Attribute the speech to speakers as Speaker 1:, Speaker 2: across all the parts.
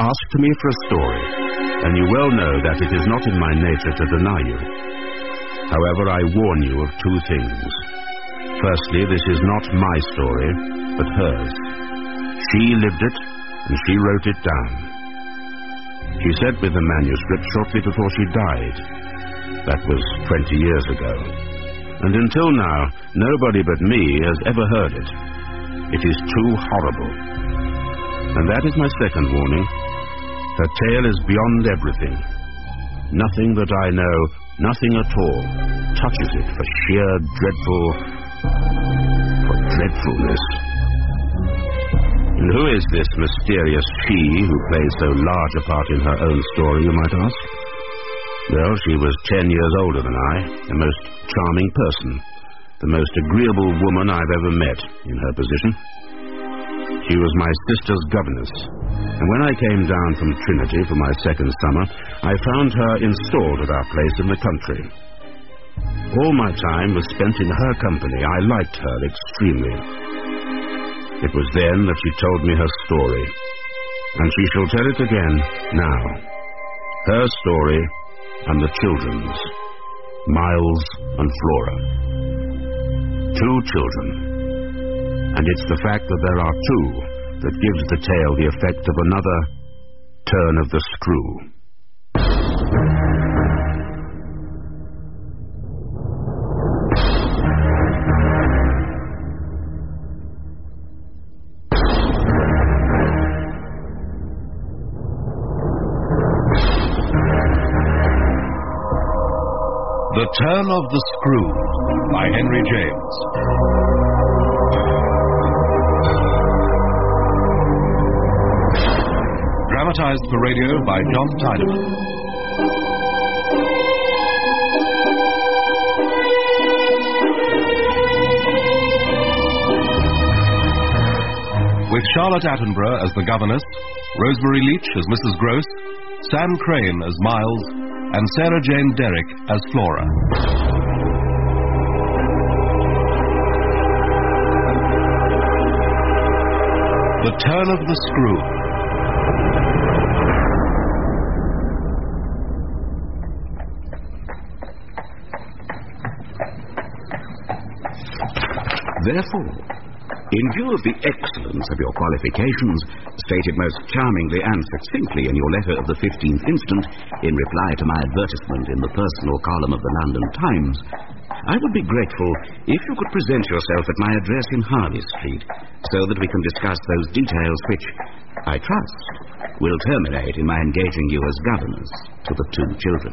Speaker 1: asked me for a story, and you well know that it is not in my nature to deny you. However, I warn you of two things. Firstly, this is not my story, but hers. She lived it, and she wrote it down. She sent me the manuscript shortly before she died. That was 20 years ago. And until now, nobody but me has ever heard it. It is too horrible. And that is my second warning. Her tale is beyond everything. Nothing that I know, nothing at all, touches it for sheer dreadfulness. And who is this mysterious she who plays so large a part in her own story, you might ask? Well, she was 10 years older than I, a most charming person, the most agreeable woman I've ever met in her position. She was my sister's governess, and when I came down from Trinity for my second summer, I found her installed at our place in the country. All my time was spent in her company. I liked her extremely. It was then that she told me her story, and she shall tell it again now. Her story and the children's, Miles and Flora. Two children, and it's the fact that there are two that gives the tale the effect of another turn of the screw.
Speaker 2: The Turn of the Screw by Henry James. Dramatized for radio by John Tylerman. With Charlotte Attenborough as the governess, Rosemary Leach as Mrs. Gross, Sam Crane as Miles, and Sarah Jane Derrick as Flora. The Turn of the Screw.
Speaker 3: Therefore, in view of the excellence of your qualifications, stated most charmingly and succinctly in your letter of the 15th instant, in reply to my advertisement in the personal column of the London Times, I would be grateful if you could present yourself at my address in Harley Street, so that we can discuss those details which, I trust, will terminate in my engaging you as governess to the two children.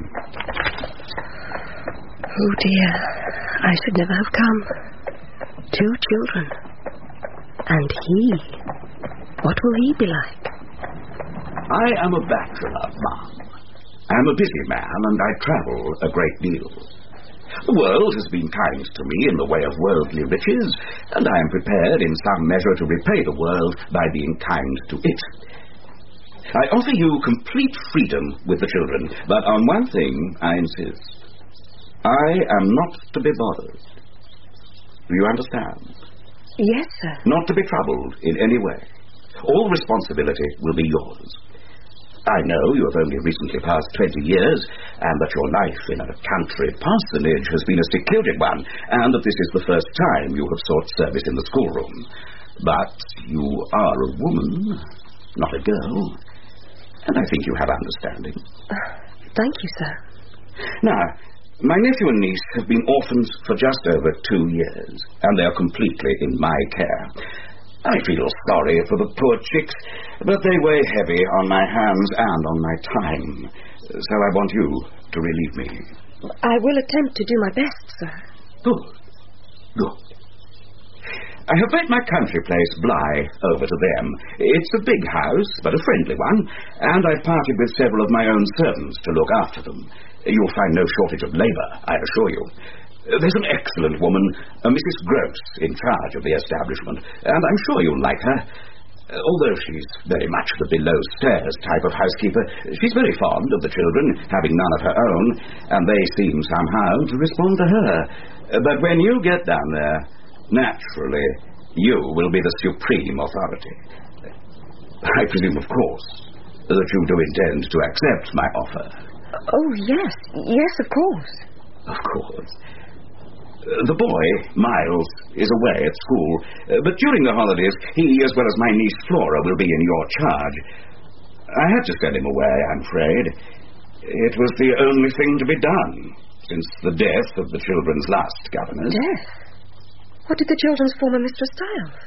Speaker 4: Oh dear, I should never have come. Two children. And he, what will he be like?
Speaker 3: I am a bachelor, ma'am. I am a busy man, and I travel a great deal. The world has been kind to me in the way of worldly riches, and I am prepared in some measure to repay the world by being kind to it. I offer you complete freedom with the children, but on one thing I insist. I am not to be bothered. Do you understand?
Speaker 4: Yes, sir.
Speaker 3: Not to be troubled in any way. All responsibility will be yours. I know you have only recently passed 20 years, and that your life in a country parsonage has been a secluded one, and that this is the first time you have sought service in the schoolroom. But you are a woman, not a girl, and I think you have understanding.
Speaker 4: Thank you, sir.
Speaker 3: Now, my nephew and niece have been orphans for just over 2 years, and they are completely in my care. I feel sorry for the poor chicks, but they weigh heavy on my hands and on my time. So I want you to relieve me.
Speaker 4: I will attempt to do my best, sir.
Speaker 3: Good. Good. I have made my country place, Bly, over to them. It's a big house, but a friendly one, and I've parted with several of my own servants to look after them. You'll find no shortage of labour, I assure you. There's an excellent woman, Mrs. Gross, in charge of the establishment, and I'm sure you'll like her. Although she's very much the below-stairs type of housekeeper, she's very fond of the children, having none of her own, and they seem somehow to respond to her. But when you get down there, naturally, you will be the supreme authority. I presume, of course, that you do intend to accept my offer.
Speaker 4: Oh, yes. Yes, of course.
Speaker 3: Of course. The boy, Miles, is away at school, but during the holidays, he, as well as my niece Flora, will be in your charge. I had to send him away, I'm afraid. It was the only thing to be done since the death of the children's last governess.
Speaker 4: Death? What did the children's former mistress die of?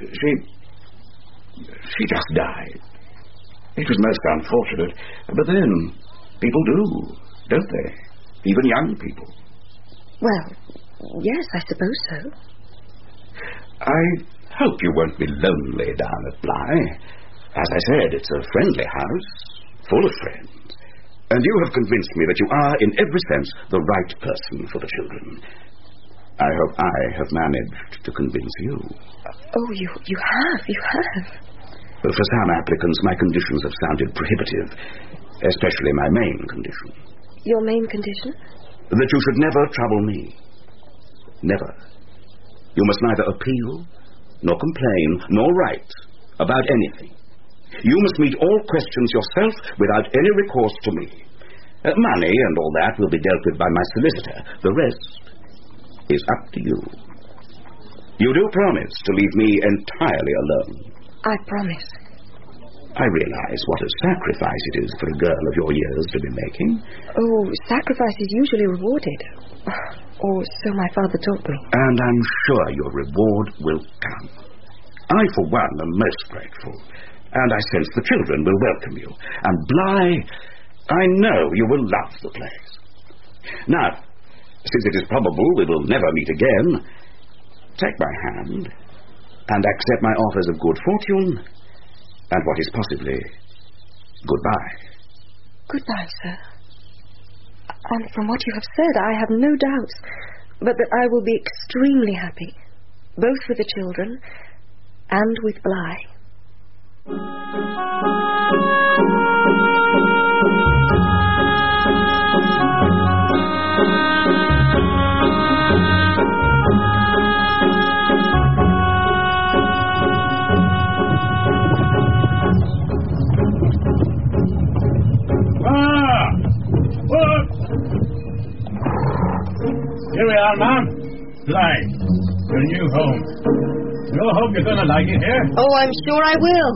Speaker 3: She just died. It was most unfortunate. But then, people do, don't they? Even young people.
Speaker 4: Well, yes, I suppose so.
Speaker 3: I hope you won't be lonely down at Bly. As I said, it's a friendly house, full of friends. And you have convinced me that you are, in every sense, the right person for the children. I hope I have managed to convince you.
Speaker 4: Oh, you have.
Speaker 3: For some applicants, my conditions have sounded prohibitive, especially my main condition.
Speaker 4: Your main condition?
Speaker 3: That you should never trouble me. Never. You must neither appeal, nor complain, nor write about anything. You must meet all questions yourself without any recourse to me. Money and all that will be dealt with by my solicitor. The rest is up to you. You do promise to leave me entirely alone.
Speaker 4: I promise.
Speaker 3: I realize what a sacrifice it is for a girl of your years to be making.
Speaker 4: Oh, sacrifice is usually rewarded. Or so my father taught me.
Speaker 3: And I'm sure your reward will come. I, for one, am most grateful. And I sense the children will welcome you. And Bly, I know you will love the place. Now, since it is probable we will never meet again, take my hand and accept my offers of good fortune and what is possibly goodbye.
Speaker 4: Goodbye, sir. And from what you have said, I have no doubts but that I will be extremely happy, both with the children and with Bly.
Speaker 5: Here we are, ma'am. Bly, your new home. We all hope you're going to like it here.
Speaker 4: Oh, I'm sure I will.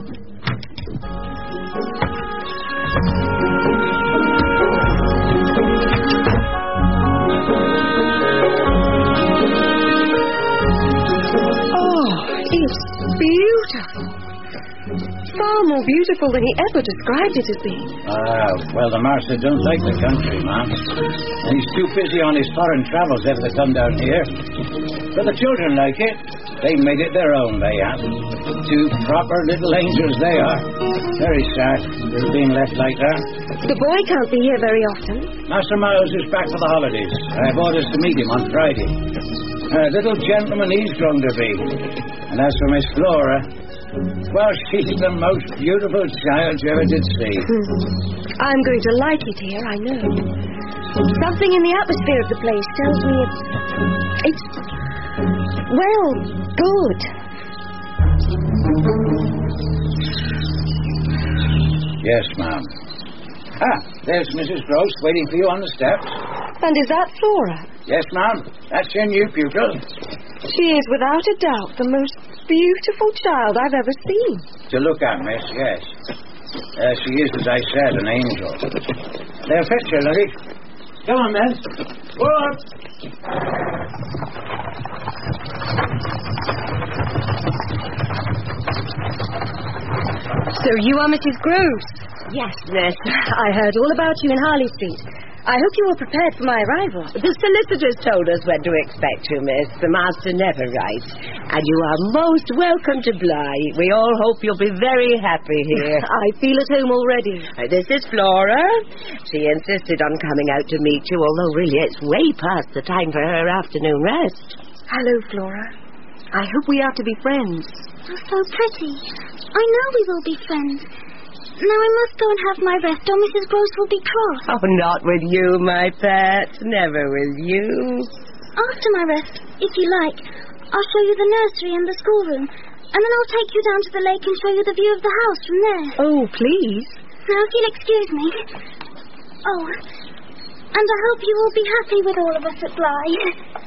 Speaker 4: Oh, it's beautiful. Far more beautiful than he ever described it as being.
Speaker 5: Well, the master don't like the country, ma'am. And he's too busy on his foreign travels ever to come down here. But the children like it. They made it their own, they have. Two proper little angels they are. Very sad they're being left like that.
Speaker 4: The boy can't be here very often.
Speaker 5: Master Miles is back for the holidays. I have orders to meet him on Friday. Little gentleman he's grown to be. And as for Miss Flora, well, she's the most beautiful child you ever did see.
Speaker 4: I'm going to like it here, I know. Something in the atmosphere of the place tells me it's well, good.
Speaker 5: Yes, ma'am. There's Mrs. Gross waiting for you on the steps.
Speaker 4: And is that Flora?
Speaker 5: Yes, ma'am. That's your new pupil.
Speaker 4: She is without a doubt the most beautiful child I've ever seen.
Speaker 5: To look at, miss, yes. She is, as I said, an angel. They'll fetch her, Lily. Come on, then. Go on.
Speaker 4: So you are Mrs. Gross? Yes, miss. I heard all about you in Harley Street. I hope you were prepared for my arrival.
Speaker 6: The solicitors told us when to expect you, miss. The master never writes. And you are most welcome to Bly. We all hope you'll be very happy here.
Speaker 4: I feel at home already.
Speaker 6: This is Flora. She insisted on coming out to meet you, although really it's way past the time for her afternoon rest.
Speaker 4: Hello, Flora. I hope we are to be friends.
Speaker 7: You're so pretty. I know we will be friends. Now I must go and have my rest, or Mrs. Gross will be cross.
Speaker 6: Oh, not with you, my pet. Never with you.
Speaker 7: After my rest, if you like, I'll show you the nursery and the schoolroom, and then I'll take you down to the lake and show you the view of the house from there.
Speaker 4: Oh, please.
Speaker 7: Now, if you'll excuse me. Oh, and I hope you will be happy with all of us at Bly.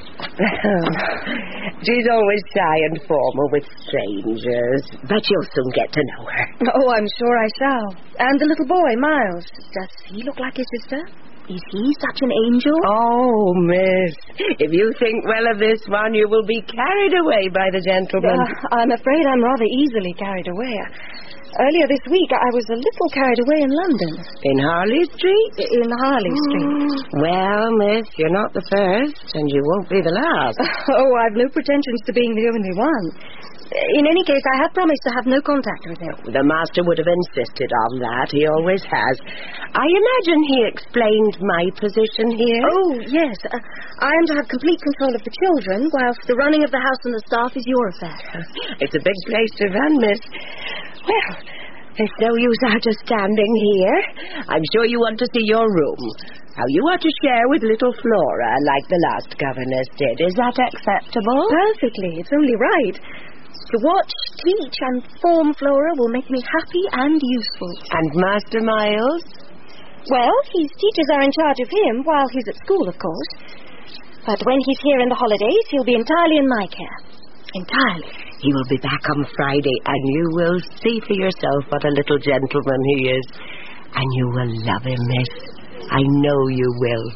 Speaker 6: She's always shy and formal with strangers, but you'll soon get to know her.
Speaker 4: Oh, I'm sure I shall. And the little boy, Miles. Does he look like his sister? Is he such an angel?
Speaker 6: Oh, miss, if you think well of this one, you will be carried away by the gentleman.
Speaker 4: I'm afraid I'm rather easily carried away. Earlier this week, I was a little carried away in London.
Speaker 6: In Harley Street?
Speaker 4: In Harley Street.
Speaker 6: Well, miss, you're not the first, and you won't be the last.
Speaker 4: Oh, I've no pretensions to being the only one. In any case, I have promised to have no contact with him.
Speaker 6: The master would have insisted on that. He always has. I imagine he explained my position here.
Speaker 4: Oh, yes. I am to have complete control of the children, whilst the running of the house and the staff is your affair.
Speaker 6: It's a big place to run, miss. Well, there's no use our just standing here. I'm sure you want to see your room. How you are to share with little Flora, like the last governess did. Is that acceptable?
Speaker 4: Perfectly. It's only right. To watch, teach, and form Flora will make me happy and useful.
Speaker 6: And Master Miles?
Speaker 4: Well, his teachers are in charge of him while he's at school, of course. But when he's here in the holidays, he'll be entirely in my care. Entirely.
Speaker 6: He will be back on Friday, and you will see for yourself what a little gentleman he is. And you will love him, miss. I know you will.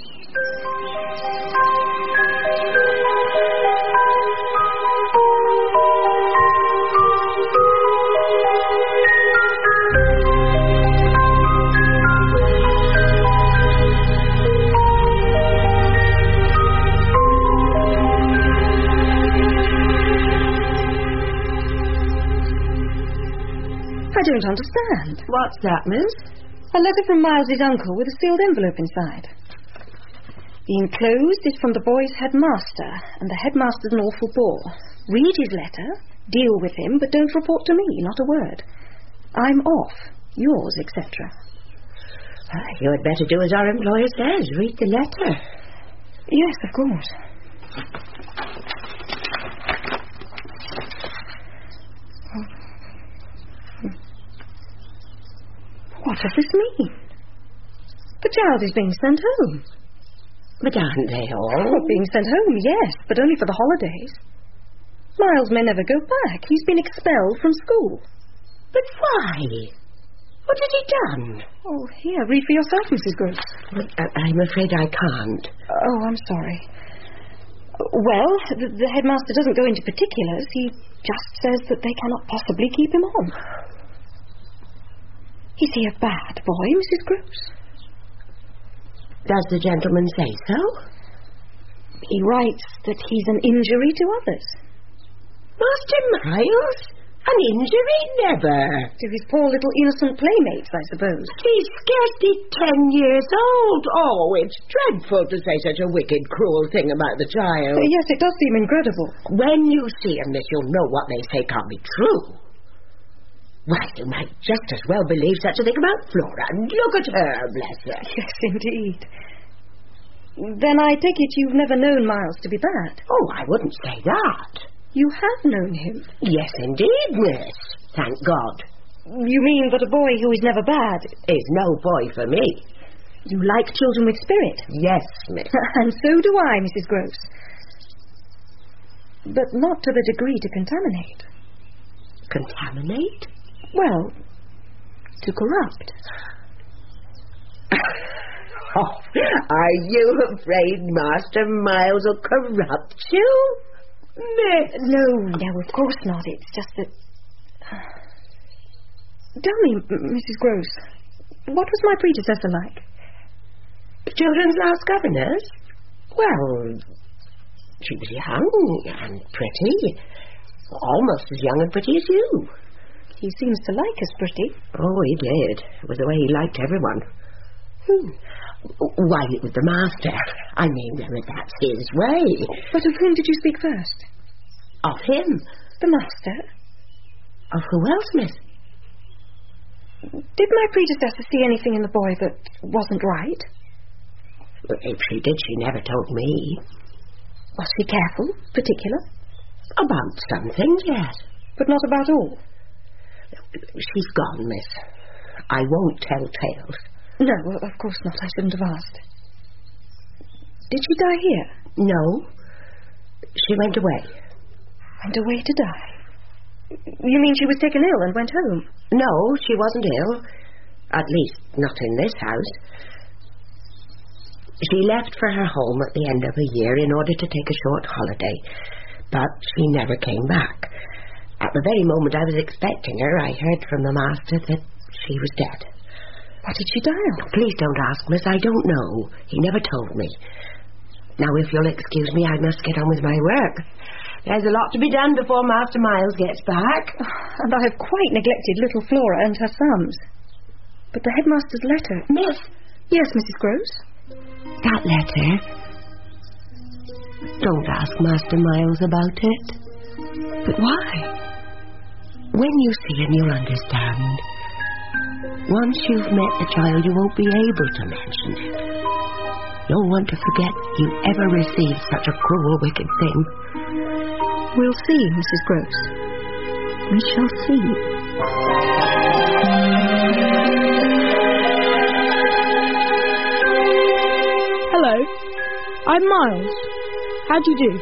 Speaker 4: I don't understand.
Speaker 6: What's that, miss?
Speaker 4: A letter from Miles's uncle with a sealed envelope inside. The enclosed is from the boy's headmaster, and the headmaster's an awful bore. Read his letter, deal with him, but don't report to me, not a word. I'm off. Yours, etc.
Speaker 6: You had better do as our employer says. Read the letter.
Speaker 4: Yes, of course. What does this mean? The child is being sent home.
Speaker 6: But aren't they all?
Speaker 4: Oh, being sent home, yes, but only for the holidays. Miles may never go back. He's been expelled from school.
Speaker 6: But why? What has he done?
Speaker 4: Oh, here, read for yourself, Mrs. Gross.
Speaker 6: I'm afraid I can't.
Speaker 4: Oh, I'm sorry. Well, the headmaster doesn't go into particulars. He just says that they cannot possibly keep him on. Is he a bad boy, Mrs. Gross?
Speaker 6: Does the gentleman say so?
Speaker 4: He writes that he's an injury to others.
Speaker 6: Master Miles? An injury? Never.
Speaker 4: To his poor little innocent playmates, I suppose.
Speaker 6: He's scarcely 10 years old. Oh, it's dreadful to say such a wicked, cruel thing about the child.
Speaker 4: Yes, it does seem incredible.
Speaker 6: When you see him, miss, you'll know what they say can't be true. Why, you might just as well believe such a thing about Flora. Look at her, bless her.
Speaker 4: Yes, indeed. Then I take it you've never known Miles to be bad.
Speaker 6: Oh, I wouldn't say that.
Speaker 4: You have known him?
Speaker 6: Yes, indeed, miss. Thank God.
Speaker 4: You mean that a boy who is never bad
Speaker 6: is no boy for me.
Speaker 4: You like children with spirit?
Speaker 6: Yes, miss.
Speaker 4: And so do I, Mrs. Gross. But not to the degree to contaminate.
Speaker 6: Contaminate?
Speaker 4: Well, to corrupt.
Speaker 6: Oh, are you afraid Master Miles will corrupt you? Miss?
Speaker 4: No, of course not. It's just that... Tell me, Mrs. Gross, what was my predecessor like?
Speaker 6: Children's last governess? Well, she was young and pretty. Almost as young and pretty as you.
Speaker 4: He seems to like us pretty.
Speaker 6: Oh, he did. It was the way he liked everyone. Why, it was the master. I mean, that's his way.
Speaker 4: But of whom did you speak first?
Speaker 6: Of him.
Speaker 4: The master?
Speaker 6: Of who else, miss?
Speaker 4: Did my predecessor see anything in the boy that wasn't right?
Speaker 6: If she did, she never told me.
Speaker 4: Was she careful? Particular?
Speaker 6: About some things, yes.
Speaker 4: But not about all?
Speaker 6: She's gone, miss. I won't tell tales.
Speaker 4: No, of course not. I shouldn't have asked. Did she die here?
Speaker 6: No. She went away.
Speaker 4: Went away to die? You mean she was taken ill and went home?
Speaker 6: No, she wasn't ill. At least, not in this house. She left for her home at the end of a year in order to take a short holiday, but she never came back. At the very moment I was expecting her, I heard from the master that she was dead.
Speaker 4: What did she die of?
Speaker 6: Please don't ask, miss. I don't know. He never told me. Now, if you'll excuse me, I must get on with my work. There's a lot to be done before Master Miles gets back.
Speaker 4: And I have quite neglected little Flora and her sons. But the headmaster's letter...
Speaker 6: Miss?
Speaker 4: Yes, Mrs. Gross?
Speaker 6: That letter... Don't ask Master Miles about it.
Speaker 4: But why?
Speaker 6: When you see him, you'll understand. Once you've met the child, you won't be able to mention it. You'll want to forget you ever received such a cruel, wicked thing.
Speaker 4: We'll see, Mrs. Gross. We shall see.
Speaker 8: Hello. I'm Miles. How do you do?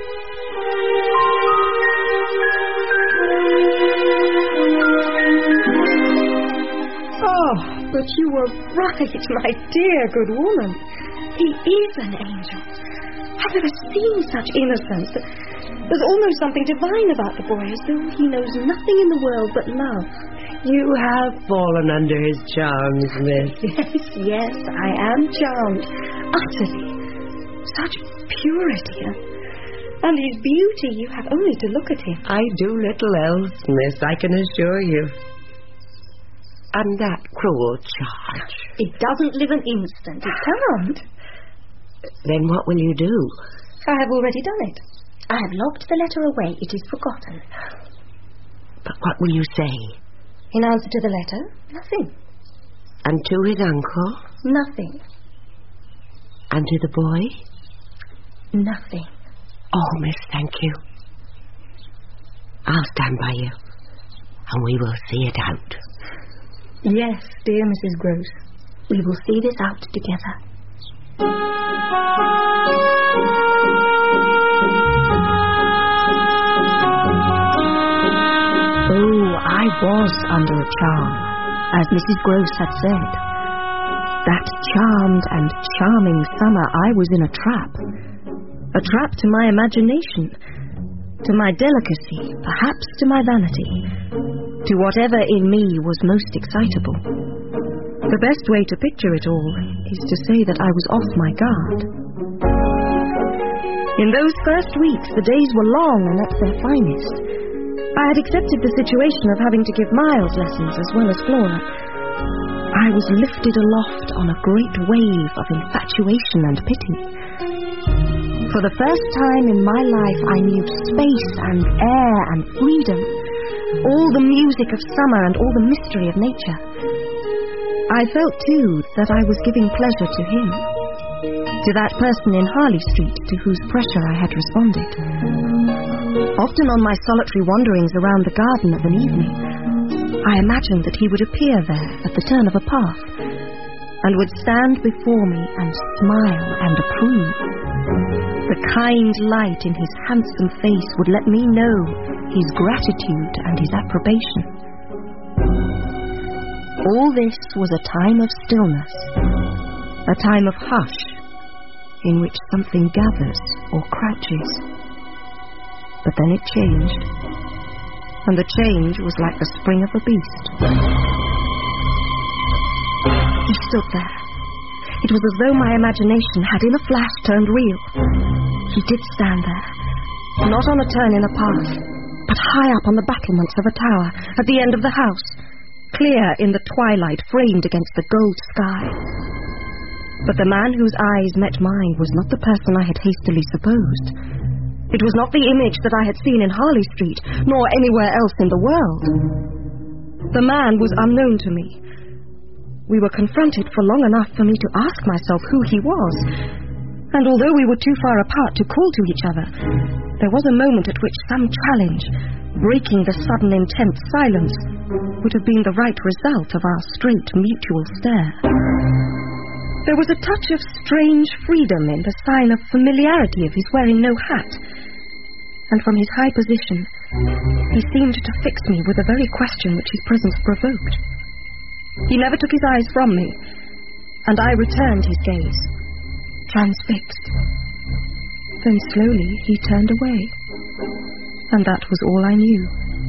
Speaker 4: Oh, but you were right, my dear good woman. He is an angel. I've never seen such innocence. There's almost something divine about the boy, as though he knows nothing in the world but love.
Speaker 6: You have fallen under his charms, miss.
Speaker 4: Yes, I am charmed. Utterly. Such purity. And his beauty, you have only to look at him.
Speaker 6: I do little else, miss, I can assure you. And that cruel charge.
Speaker 4: It doesn't live an instant. It can't.
Speaker 6: Then what will you do?
Speaker 4: I have already done it. I have locked the letter away. It is forgotten.
Speaker 6: But what will you say?
Speaker 4: In answer to the letter, nothing.
Speaker 6: And to his uncle?
Speaker 4: Nothing.
Speaker 6: And to the boy?
Speaker 4: Nothing.
Speaker 6: Oh, miss, thank you. I'll stand by you, and we will see it out.
Speaker 4: Yes, dear Mrs. Gross. We will see this out together. Oh, I was under a charm, as Mrs. Gross had said. That charmed and charming summer, I was in a trap. A trap to my imagination, to my delicacy, perhaps to my vanity, to whatever in me was most excitable. The best way to picture it all is to say that I was off my guard. In those first weeks, the days were long and at their finest. I had accepted the situation of having to give Miles lessons as well as Flora. I was lifted aloft on a great wave of infatuation and pity. For the first time in my life, I knew space and air and freedom, all the music of summer and all the mystery of nature. I felt, too, that I was giving pleasure to him, to that person in Harley Street to whose pressure I had responded. Often on my solitary wanderings around the garden of an evening, I imagined that he would appear there at the turn of a path, and would stand before me and smile and approve. The kind light in his handsome face would let me know his gratitude and his approbation. All this was a time of stillness, a time of hush, in which something gathers or crouches. But then it changed, and the change was like the spring of a beast. He stood there. It was as though my imagination had in a flash turned real. He did stand there, not on a turn in a path, but high up on the battlements of a tower at the end of the house, clear in the twilight framed against the gold sky. But the man whose eyes met mine was not the person I had hastily supposed. It was not the image that I had seen in Harley Street, nor anywhere else in the world. The man was unknown to me. We were confronted for long enough for me to ask myself who he was, and although we were too far apart to call to each other, There was a moment at which some challenge, breaking the sudden intense silence, would have been the right result of our straight mutual stare. There was a touch of strange freedom in the sign of familiarity of his wearing no hat, and from his high position, he seemed to fix me with the very question which his presence provoked. He never took his eyes from me, and I returned his gaze, transfixed. Then slowly he turned away, and that was all I knew.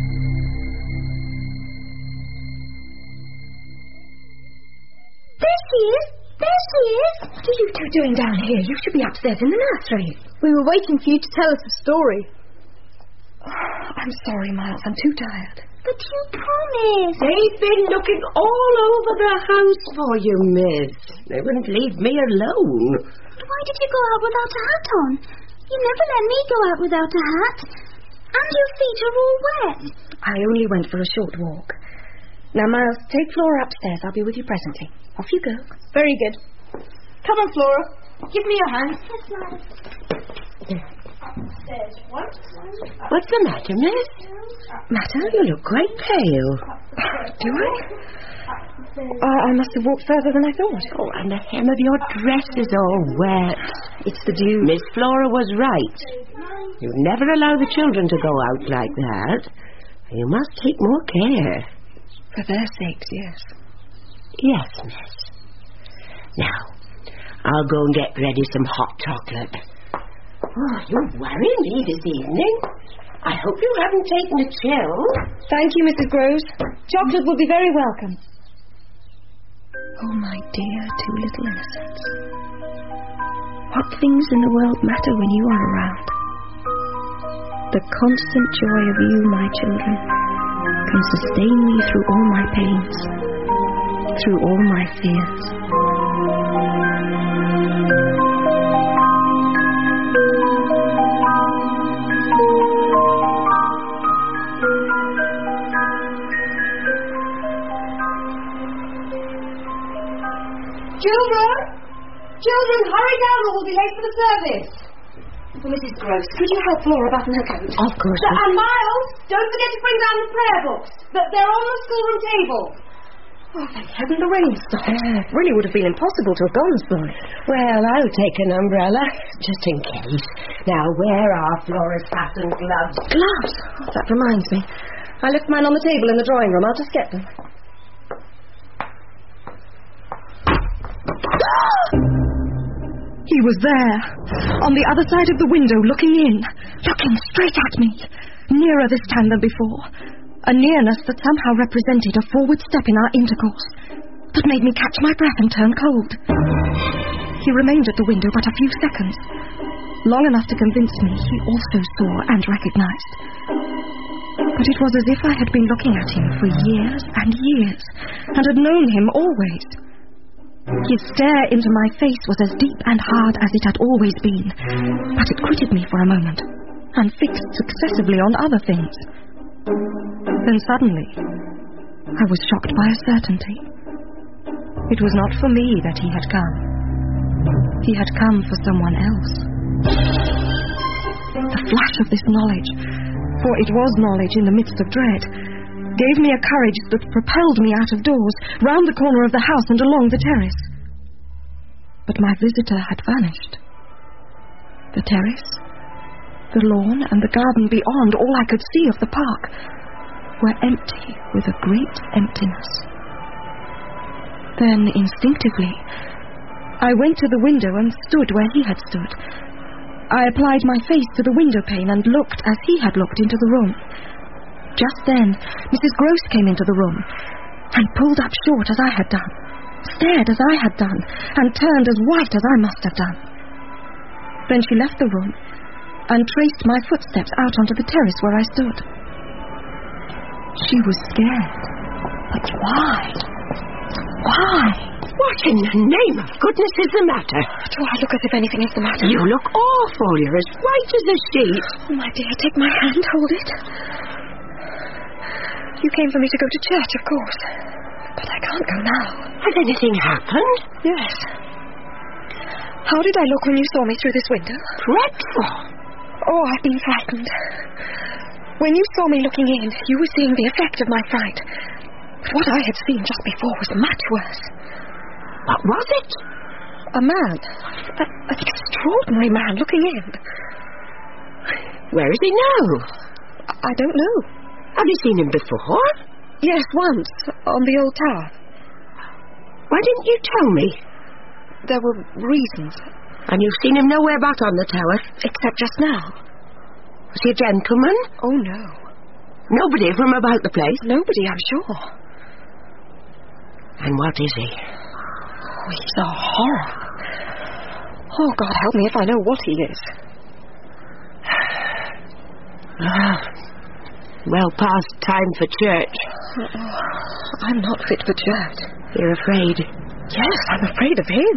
Speaker 7: There she is! There she is!
Speaker 4: What are you two doing down here? You should be upstairs in the nursery.
Speaker 8: We were waiting for you to tell us a story.
Speaker 4: I'm sorry, Miles. I'm too tired.
Speaker 7: But you promised.
Speaker 6: They've been looking all over the house for you, miss. They wouldn't leave me alone.
Speaker 7: Why did you go out without a hat on? You never let me go out without a hat. And your feet are all wet.
Speaker 4: I only went for a short walk. Now, Miles, take Flora upstairs. I'll be with you presently. Off you go.
Speaker 8: Very good. Come on, Flora. Give me your hand.
Speaker 7: Yes, Miles.
Speaker 6: What's the matter, miss?
Speaker 4: Matter?
Speaker 6: You look quite pale.
Speaker 4: Do I? I must have walked further than I thought.
Speaker 6: Oh, and the hem of your dress is all wet.
Speaker 4: It's the dew.
Speaker 6: Miss Flora was right. You never allow the children to go out like that. You must take more care.
Speaker 4: For their sakes, yes.
Speaker 6: Yes, miss. Now, I'll go and get ready some hot chocolate. Oh, you worry me this evening. I hope you haven't taken a chill.
Speaker 4: Thank you, Mrs. Groves. Chocolate will be very welcome. Oh, my dear two little innocents. What things in the world matter when you are around? The constant joy of you, my children, can sustain me through all my pains, through all my fears.
Speaker 9: Children, hurry down or we'll be late for the service.
Speaker 4: Mrs. Groves, could you help Flora button her coat?
Speaker 6: Of course.
Speaker 9: And Miles, don't forget to bring down the prayer books. They're on the schoolroom table.
Speaker 4: Oh, thank heaven the rain stopped. It really would have been impossible to have gone this morning.
Speaker 6: Well, I'll take an umbrella, just in case. Now, where are Flora's hat and gloves?
Speaker 4: Gloves? Oh, that reminds me. I left mine on the table in the drawing room. I'll just get them. He was there, on the other side of the window, looking in, looking straight at me, nearer this time than before, a nearness that somehow represented a forward step in our intercourse, that made me catch my breath and turn cold. He remained at the window but a few seconds, long enough to convince me he also saw and recognized. But it was as if I had been looking at him for years and years, and had known him always. His stare into my face was as deep and hard as it had always been, but it quitted me for a moment, and fixed successively on other things. Then suddenly, I was shocked by a certainty. It was not for me that he had come. He had come for someone else. The flash of this knowledge, for it was knowledge in the midst of dread, gave me a courage that propelled me out of doors, round the corner of the house and along the terrace. But my visitor had vanished. The terrace, the lawn, and the garden beyond, all I could see of the park, were empty with a great emptiness. Then, instinctively, I went to the window and stood where he had stood. I applied my face to the window pane and looked as he had looked into the room. Just then, Mrs. Gross came into the room and pulled up short as I had done, stared as I had done, and turned as white as I must have done. Then she left the room and traced my footsteps out onto the terrace where I stood. She was scared. But why? Why?
Speaker 6: What in the name of goodness is the matter?
Speaker 4: Do I look as if anything is the matter?
Speaker 6: You look awful. You're as white as a sheet.
Speaker 4: Oh, my dear, take my hand, hold it. You came for me to go to church, of course. But I can't go now.
Speaker 6: Has anything happened?
Speaker 4: Yes. How did I look when you saw me through this window?
Speaker 6: Dreadful.
Speaker 4: Oh, I've been frightened. When you saw me looking in, you were seeing the effect of my fright. But what I had seen just before was much worse.
Speaker 6: What was it?
Speaker 4: A man. An extraordinary man looking in.
Speaker 6: Where is he now?
Speaker 4: I don't know.
Speaker 6: Have you seen him before?
Speaker 4: Yes, once, on the old tower.
Speaker 6: Why didn't you tell me?
Speaker 4: There were reasons.
Speaker 6: And you've seen him nowhere about on the tower?
Speaker 4: Except just now.
Speaker 6: Was he a gentleman?
Speaker 4: Oh, no.
Speaker 6: Nobody from about the place?
Speaker 4: Nobody, I'm sure.
Speaker 6: And what is he?
Speaker 4: Oh, he's a horror. Oh, God help me if I know what he is.
Speaker 6: Well past time for church.
Speaker 4: I'm not fit for church.
Speaker 6: You're afraid?
Speaker 4: Yes, I'm afraid of him.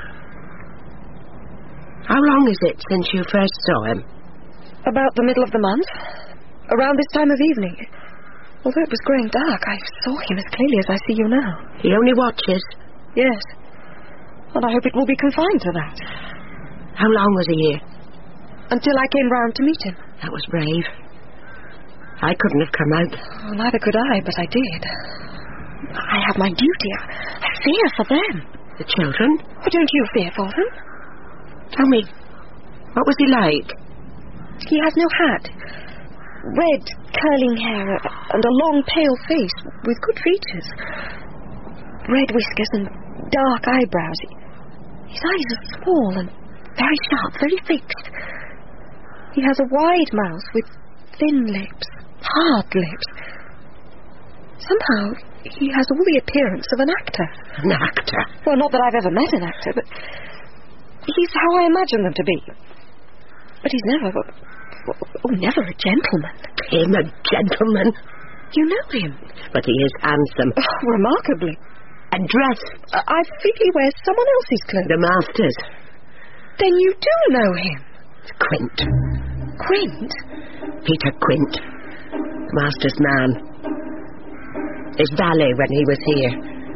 Speaker 6: How long is it since you first saw him?
Speaker 4: About the middle of the month. Around this time of evening. Although it was growing dark, I saw him as clearly as I see you now.
Speaker 6: He only watches?
Speaker 4: Yes. And I hope it will be confined to that.
Speaker 6: How long was he here?
Speaker 4: Until I came round to meet him.
Speaker 6: That was brave. I couldn't have come out.
Speaker 4: Oh, neither could I, but I did. I have my duty. I fear for them.
Speaker 6: The children?
Speaker 4: Oh, don't you fear for them?
Speaker 6: Tell me, what was he like?
Speaker 4: He has no hat. Red, curling hair and a long, pale face with good features. Red whiskers and dark eyebrows. His eyes are small and very sharp, very fixed. He has a wide mouth with thin lips, hard lips. Somehow, he has all the appearance of an actor.
Speaker 6: An actor?
Speaker 4: Well, not that I've ever met an actor, but he's how I imagine them to be. But he's never a gentleman.
Speaker 6: Him a gentleman?
Speaker 4: You know him.
Speaker 6: But he is handsome.
Speaker 4: Oh, remarkably.
Speaker 6: And dress?
Speaker 4: I feel he wears someone else's clothes.
Speaker 6: The master's.
Speaker 4: Then you do know him.
Speaker 6: Quint.
Speaker 4: Quint?
Speaker 6: Peter Quint. Master's man. His valet when he was here.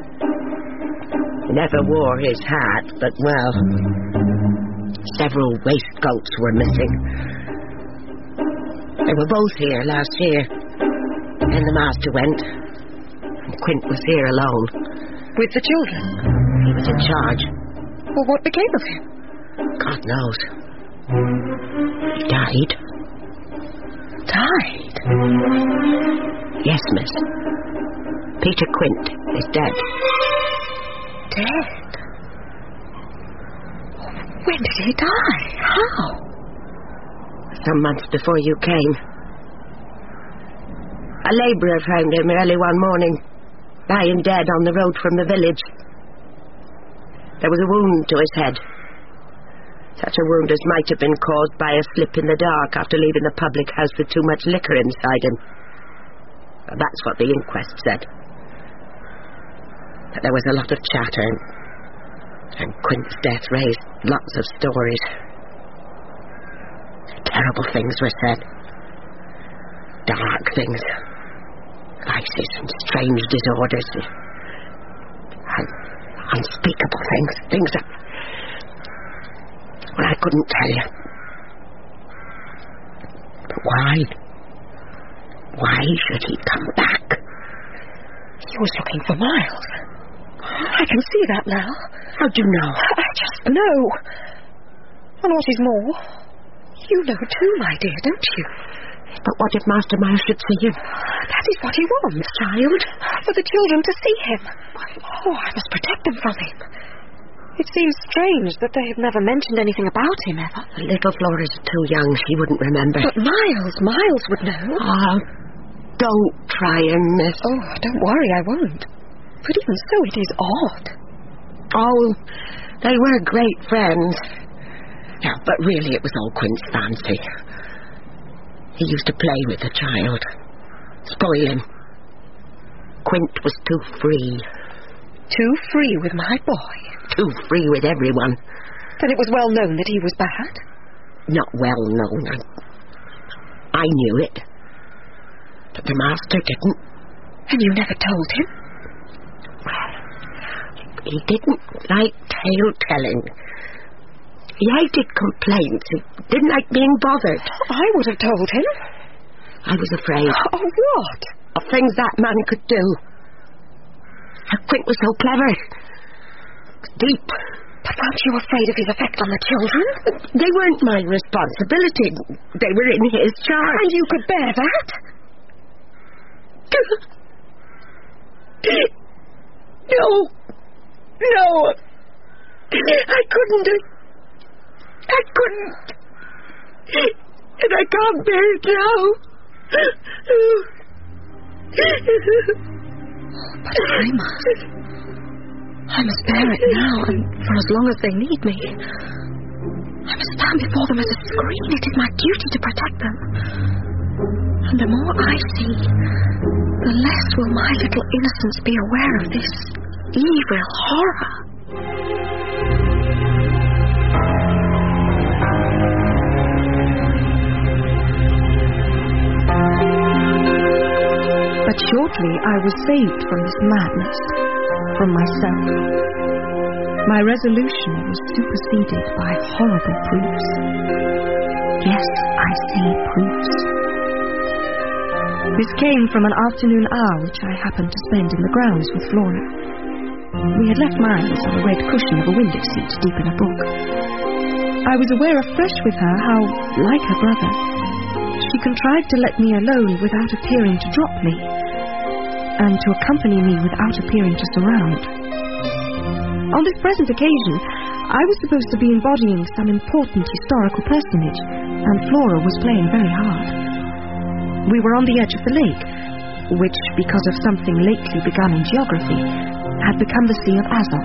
Speaker 6: He never wore his hat, but, well, several waistcoats were missing. They were both here last year. Then the master went, and Quint was here alone.
Speaker 4: With the children?
Speaker 6: He was in charge.
Speaker 4: Well, what became of him?
Speaker 6: God knows. He died.
Speaker 4: Died?
Speaker 6: Yes, miss. Peter Quint is dead.
Speaker 4: Dead? When did he die? How?
Speaker 6: Some months before you came. A labourer found him early one morning, lying dead on the road from the village. There was a wound to his head. Such a wound as might have been caused by a slip in the dark after leaving the public house with too much liquor inside him. Well, that's what the inquest said. But there was a lot of chatter, and Quint's death raised lots of stories. Terrible things were said. Dark things. Vices and strange disorders. Unspeakable things. Things that... Well, I couldn't tell you. But why? Why should he come back?
Speaker 4: He was looking for Miles. I can see that now.
Speaker 6: How'd you know?
Speaker 4: I just know. And what is more, you know too, my dear, don't you?
Speaker 6: But what if Master Miles should see him?
Speaker 4: That is what he wants, child. For the children to see him. Oh, I must protect them from him. It seems strange that they have never mentioned anything about him ever.
Speaker 6: Little Flora's too young. She wouldn't remember.
Speaker 4: But Miles would know.
Speaker 6: Oh, don't try him, miss.
Speaker 4: Oh, don't worry, I won't. But even so, it is odd.
Speaker 6: Oh, they were great friends. Yeah, but really it was all Quint's fancy. He used to play with the child. Spoil him. Quint was too free.
Speaker 4: Too free with my boy?
Speaker 6: Too free with everyone.
Speaker 4: Then it was well known that he was bad?
Speaker 6: Not well known. I knew it. But the master didn't.
Speaker 4: And you never told him?
Speaker 6: He didn't like tale-telling. He hated complaints. He didn't like being bothered.
Speaker 4: I would have told him.
Speaker 6: I was afraid.
Speaker 4: Of what?
Speaker 6: Of things that man could do. How Quint was so clever. Deep.
Speaker 4: But weren't you afraid of his effect on the children?
Speaker 6: They weren't my responsibility. They were in his charge.
Speaker 4: And you could bear that?
Speaker 6: No. I couldn't. And I can't bear it now.
Speaker 4: But I must bear it now, and for as long as they need me. I must stand before them as a screen. It is my duty to protect them. And the more I see, the less will my little innocents be aware of this evil horror. But shortly I was saved from this madness, from myself. My resolution was superseded by horrible proofs. Yes, I say proofs. This came from an afternoon hour which I happened to spend in the grounds with Flora. We had left Miles on a red cushion of a window seat deep in a brook. I was aware afresh with her how, like her brother, she contrived to let me alone without appearing to drop me, and to accompany me without appearing to surround. On this present occasion, I was supposed to be embodying some important historical personage, and Flora was playing very hard. We were on the edge of the lake, which, because of something lately begun in geography, had become the Sea of Azov.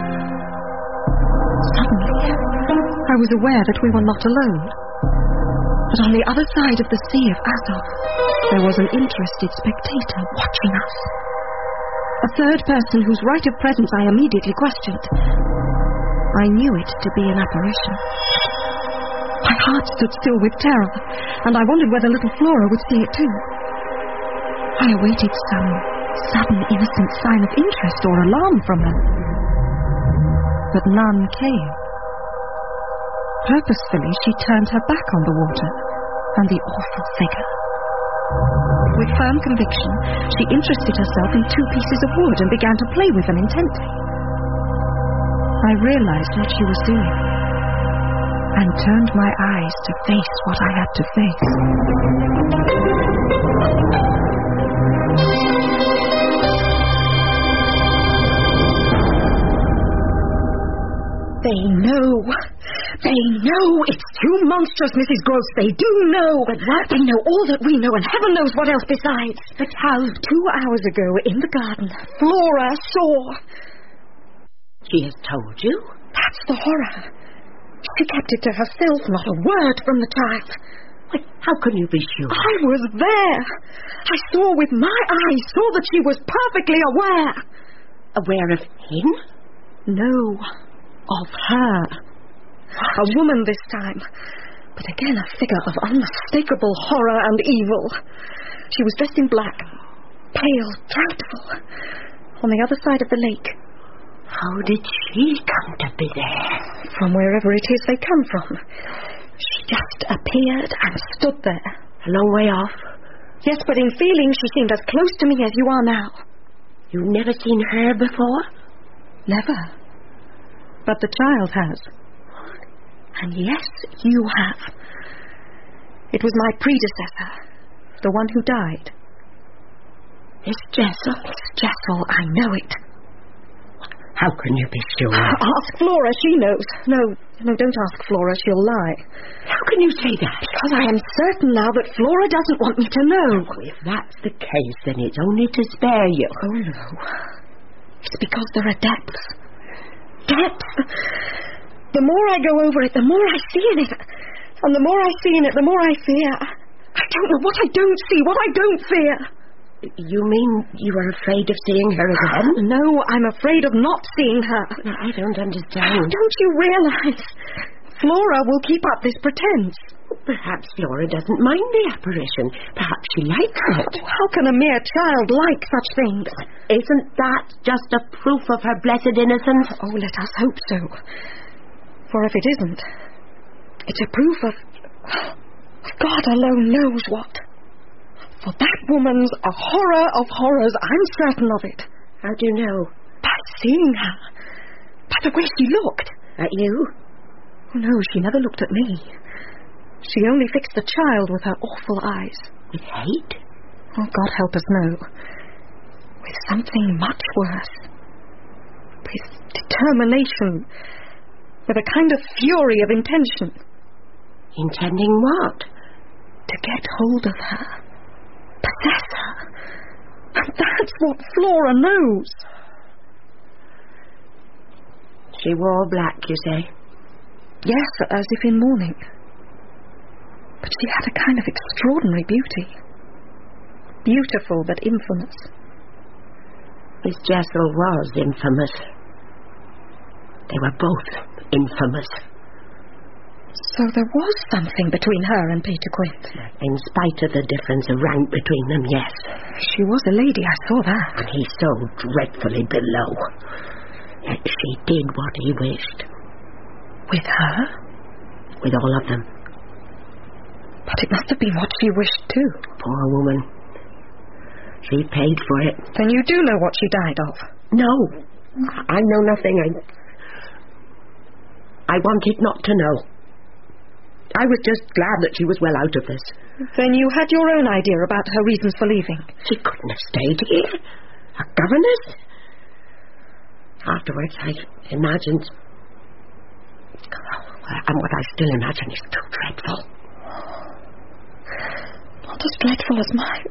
Speaker 4: Suddenly, I was aware that we were not alone. But on the other side of the Sea of Azov, there was an interested spectator watching us. A third person whose right of presence I immediately questioned. I knew it to be an apparition. My heart stood still with terror, and I wondered whether little Flora would see it too. I awaited some sudden innocent sign of interest or alarm from her. But none came. Purposefully, she turned her back on the water and the awful figure. With firm conviction, she interested herself in 2 pieces of wood and began to play with them intently. I realized what she was doing and turned my eyes to face what I had to face. They know. It's too monstrous, Mrs. Gross. They do know. But what? They know all that we know, and heaven knows what else besides. But how? 2 hours ago, in the garden, Flora saw.
Speaker 6: She has told you?
Speaker 4: That's the horror. She kept it to herself, not a word from the child.
Speaker 6: Wait, how can you be sure?
Speaker 4: I was there. I saw with my eyes, saw that she was perfectly aware.
Speaker 6: Aware of him?
Speaker 4: No, of her. A woman this time, but again a figure of unmistakable horror and evil. She was dressed in black, pale, dreadful, on the other side of the lake.
Speaker 6: How did she come to be there?
Speaker 4: From wherever it is they come from. She just appeared and stood there.
Speaker 6: A long way off?
Speaker 4: Yes, but in feeling she seemed as close to me as you are now.
Speaker 6: You've never seen her before?
Speaker 4: Never. But the child has. And yes, you have. It was my predecessor, the one who died.
Speaker 6: Miss Jessel?
Speaker 4: Miss Jessel, I know it.
Speaker 6: How can you be sure?
Speaker 4: Ask Flora, she knows. No, don't ask Flora, she'll lie.
Speaker 6: How can you say that?
Speaker 4: Because I am certain now that Flora doesn't want me to know.
Speaker 6: Oh, if that's the case, then it's only to spare you.
Speaker 4: Oh, no. It's because there are depths. Depths! The more I go over it, the more I see in it. And the more I see in it, the more I fear. I don't know what I don't see, what I don't fear.
Speaker 6: You mean you are afraid of seeing her again?
Speaker 4: No, I'm afraid of not seeing her.
Speaker 6: I don't understand.
Speaker 4: Don't you realize? Flora will keep up this pretense.
Speaker 6: Perhaps Flora doesn't mind the apparition. Perhaps she likes it.
Speaker 4: How can a mere child like such things?
Speaker 6: Isn't that just a proof of her blessed innocence?
Speaker 4: Oh, let us hope so. For if it isn't, it's a proof of God alone knows what. For that woman's a horror of horrors, I'm certain of it.
Speaker 6: How do you know?
Speaker 4: By seeing her. By the way she looked.
Speaker 6: At you?
Speaker 4: Oh, no, she never looked at me. She only fixed the child with her awful eyes.
Speaker 6: With hate?
Speaker 4: Oh, God help us, no. With something much worse. With determination. With a kind of fury of intention.
Speaker 6: Intending what?
Speaker 4: To get hold of her. Possess her. And that's what Flora knows.
Speaker 6: She wore black, you say?
Speaker 4: Yes, as if in mourning. But she had a kind of extraordinary beauty. Beautiful but infamous.
Speaker 6: Miss Jessel was infamous. They were both infamous.
Speaker 4: So there was something between her and Peter Quint.
Speaker 6: In spite of the difference of rank between them, yes.
Speaker 4: She was a lady, I saw that.
Speaker 6: And he's so dreadfully below. Yet she did what he wished.
Speaker 4: With her?
Speaker 6: With all of them.
Speaker 4: But it must have been what she wished too.
Speaker 6: Poor woman. She paid for it.
Speaker 4: Then you do know what she died of?
Speaker 6: No. I know nothing. I wanted not to know. I was just glad that she was well out of this.
Speaker 4: Then you had your own idea about her reasons for leaving?
Speaker 6: She couldn't have stayed here. A governess? Afterwards, I imagined... And what I still imagine is too dreadful.
Speaker 4: Not as dreadful as mine.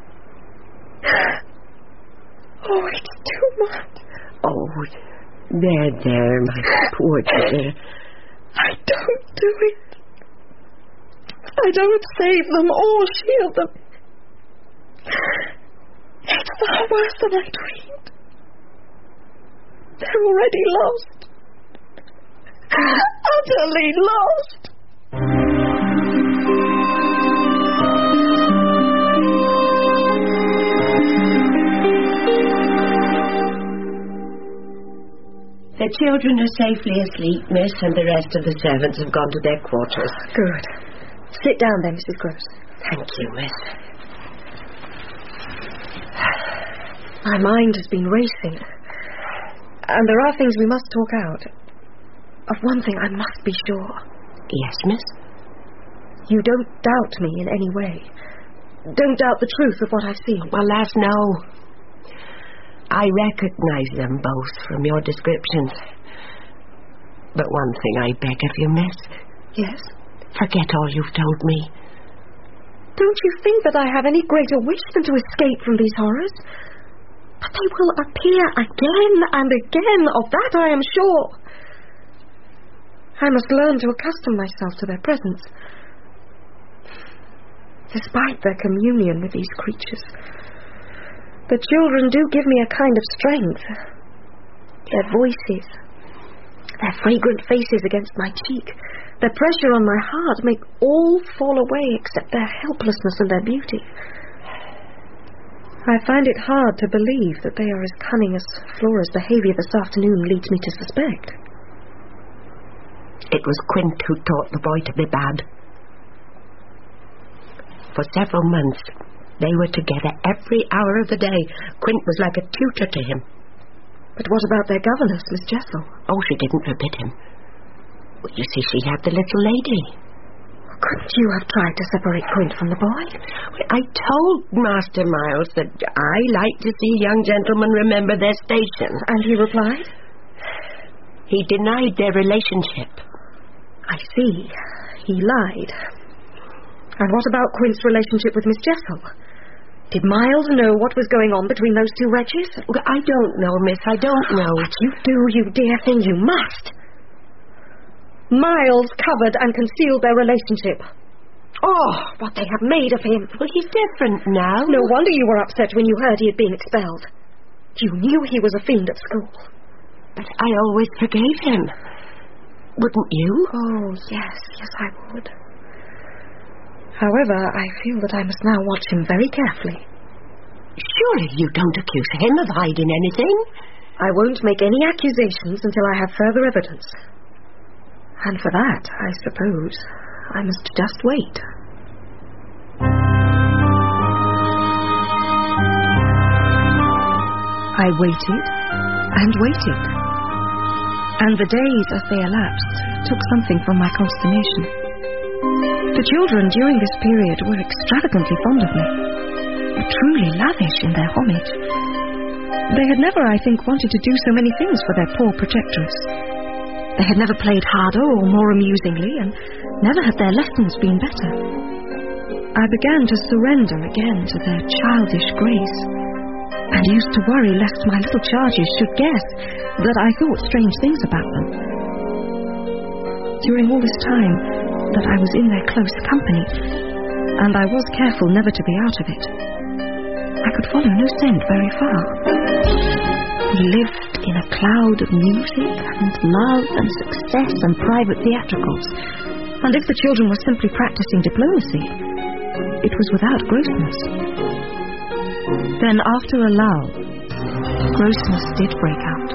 Speaker 4: Oh, it's too much.
Speaker 6: Oh, there, my poor dear.
Speaker 4: I don't do it. I don't save them or shield them. It's far worse than I dreamed. They're already lost. Utterly lost.
Speaker 6: The children are safely asleep, miss, and the rest of the servants have gone to their quarters.
Speaker 4: Good. Sit down then, Mrs. Gross.
Speaker 6: Thank you, miss.
Speaker 4: My mind has been racing. And there are things we must talk out. Of one thing I must be sure.
Speaker 6: Yes, miss?
Speaker 4: You don't doubt me in any way. Don't doubt the truth of what I've seen.
Speaker 6: Well, lass, no. I recognize them both from your descriptions. But one thing I beg of you, miss.
Speaker 4: Yes?
Speaker 6: Forget all you've told me.
Speaker 4: Don't you think that I have any greater wish than to escape from these horrors? But they will appear again and again, of that I am sure. I must learn to accustom myself to their presence. Despite their communion with these creatures, the children do give me a kind of strength. Their voices, their fragrant faces against my cheek, their pressure on my heart make all fall away except their helplessness and their beauty. I find it hard to believe that they are as cunning as Flora's behaviour this afternoon leads me to suspect.
Speaker 6: It was Quint who taught the boy to be bad. For several months, they were together every hour of the day. Quint was like a tutor to him.
Speaker 4: But what about their governess, Miss Jessel?
Speaker 6: Oh, she didn't forbid him. Well, you see, she had the little lady.
Speaker 4: Couldn't you have tried to separate Quint from the boy?
Speaker 6: Well, I told Master Miles that I like to see young gentlemen remember their station.
Speaker 4: And he replied?
Speaker 6: He denied their relationship.
Speaker 4: I see. He lied. And what about Quint's relationship with Miss Jessel? Did Miles know what was going on between those two wretches?
Speaker 6: I don't know, miss, I don't know.
Speaker 4: But you do, you dear thing, you must. Miles covered and concealed their relationship. Oh, what they have made of him.
Speaker 6: Well, he's different now.
Speaker 4: No wonder you were upset when you heard he had been expelled. You knew he was a fiend at school.
Speaker 6: But I always forgave him. Wouldn't you?
Speaker 4: Oh, yes, I would. However, I feel that I must now watch him very carefully.
Speaker 6: Surely you don't accuse him of hiding anything?
Speaker 4: I won't make any accusations until I have further evidence. And for that, I suppose, I must just wait. I waited and waited. And the days as they elapsed took something from my consternation. The children during this period were extravagantly fond of me, truly lavish in their homage. They had never, I think, wanted to do so many things for their poor protectress. They had never played harder or more amusingly, and never had their lessons been better. I began to surrender again to their childish grace, and used to worry lest my little charges should guess that I thought strange things about them. During all this time that I was in their close company, and I was careful never to be out of it, I could follow no scent very far. We lived in a cloud of music and love and success and private theatricals, and if the children were simply practicing diplomacy, it was without grossness. Then, after a lull, grossness did break out.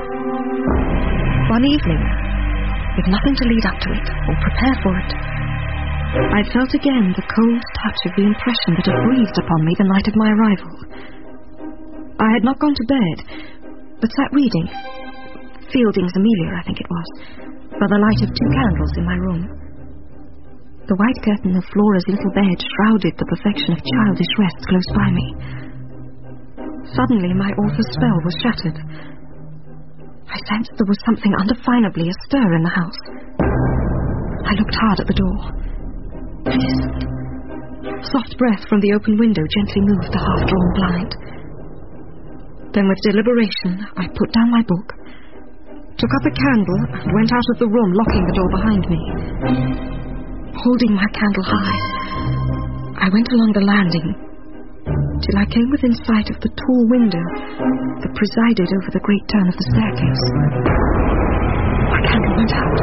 Speaker 4: One evening, with nothing to lead up to it or prepare for it, I felt again the cold touch of the impression that had breathed upon me the night of my arrival. I had not gone to bed, but sat reading, Fielding's Amelia, I think it was, by the light of 2 candles in my room. The white curtain of Flora's little bed shrouded the perfection of childish rest close by me. Suddenly my author's spell was shattered. I sensed there was something undefinably astir in the house. I looked hard at the door. I listened. Soft breath from the open window gently moved the half-drawn blind. Then with deliberation, I put down my book, took up a candle, and went out of the room, locking the door behind me. Holding my candle high, I went along the landing till I came within sight of the tall window that presided over the great turn of the staircase. My candle went out,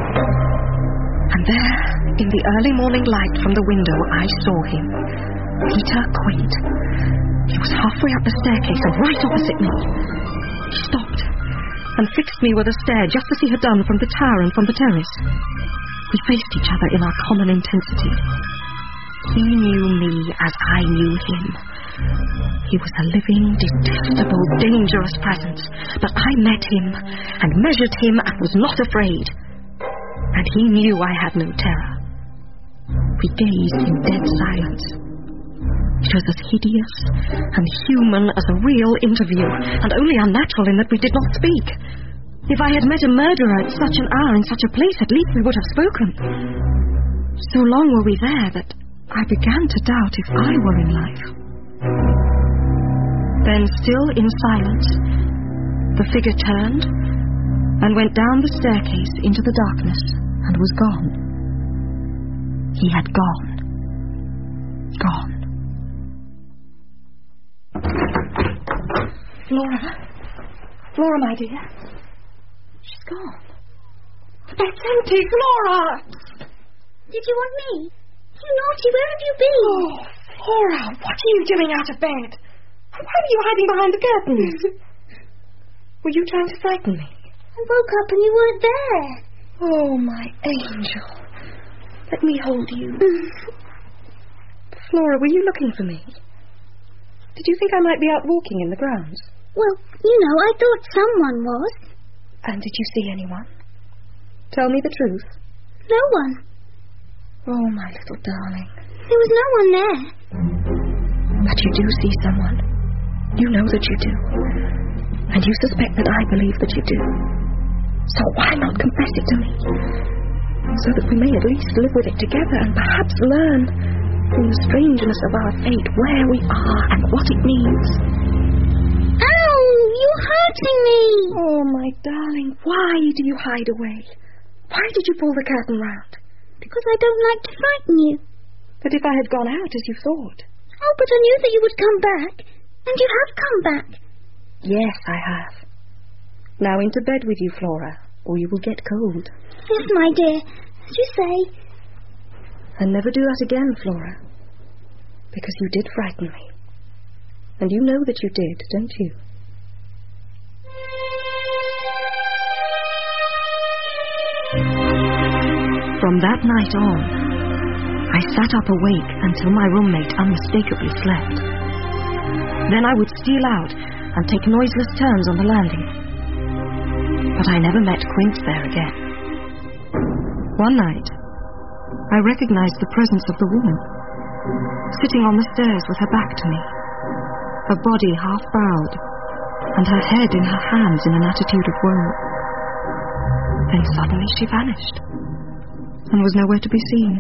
Speaker 4: and there, in the early morning light from the window, I saw him, Peter Quint. He was halfway up the staircase and right opposite me. He stopped and fixed me with a stare, just as he had done from the tower and from the terrace. We faced each other in our common intensity. He knew me as I knew him. He was a living, detestable, dangerous presence, but I met him and measured him and was not afraid. And he knew I had no terror. We gazed in dead silence. It was as hideous and human as a real interview, and only unnatural in that we did not speak. If I had met a murderer at such an hour in such a place, at least we would have spoken. So long were we there that I began to doubt if I were in life. Then, still in silence, the figure turned and went down the staircase into the darkness and was gone. He had gone. Gone. Flora? Flora, my dear? She's gone. The bed's empty, Flora!
Speaker 7: Did you want me? You naughty, where have you been?
Speaker 4: Oh, Flora, what are you doing out of bed? Why were you hiding behind the curtains? Were you trying to frighten me?
Speaker 7: I woke up and you weren't there.
Speaker 4: Oh, my angel. Let me hold you. Flora, were you looking for me? Did you think I might be out walking in the grounds?
Speaker 7: Well, you know, I thought someone was.
Speaker 4: And did you see anyone? Tell me the truth.
Speaker 7: No one.
Speaker 4: Oh, my little darling.
Speaker 7: There was no one there.
Speaker 4: But you do see someone. You know that you do. And you suspect that I believe that you do. So why not confess it to me? So that we may at least live with it together and perhaps learn from the strangeness of our fate where we are and what it means.
Speaker 7: Ow! You're hurting me!
Speaker 4: Oh, my darling, why do you hide away? Why did you pull the curtain round?
Speaker 7: Because I don't like to frighten you.
Speaker 4: But if I had gone out as you thought...
Speaker 7: Oh, but I knew that you would come back. And you have come back.
Speaker 4: Yes, I have. Now into bed with you, Flora, or you will get cold.
Speaker 7: Yes, my dear, as you say.
Speaker 4: And never do that again, Flora. Because you did frighten me. And you know that you did, don't you? From that night on, I sat up awake until my roommate unmistakably slept. Then I would steal out and take noiseless turns on the landing. But I never met Quint there again. One night, I recognized the presence of the woman, sitting on the stairs with her back to me, her body half bowed, and her head in her hands in an attitude of woe. Then suddenly she vanished, and was nowhere to be seen.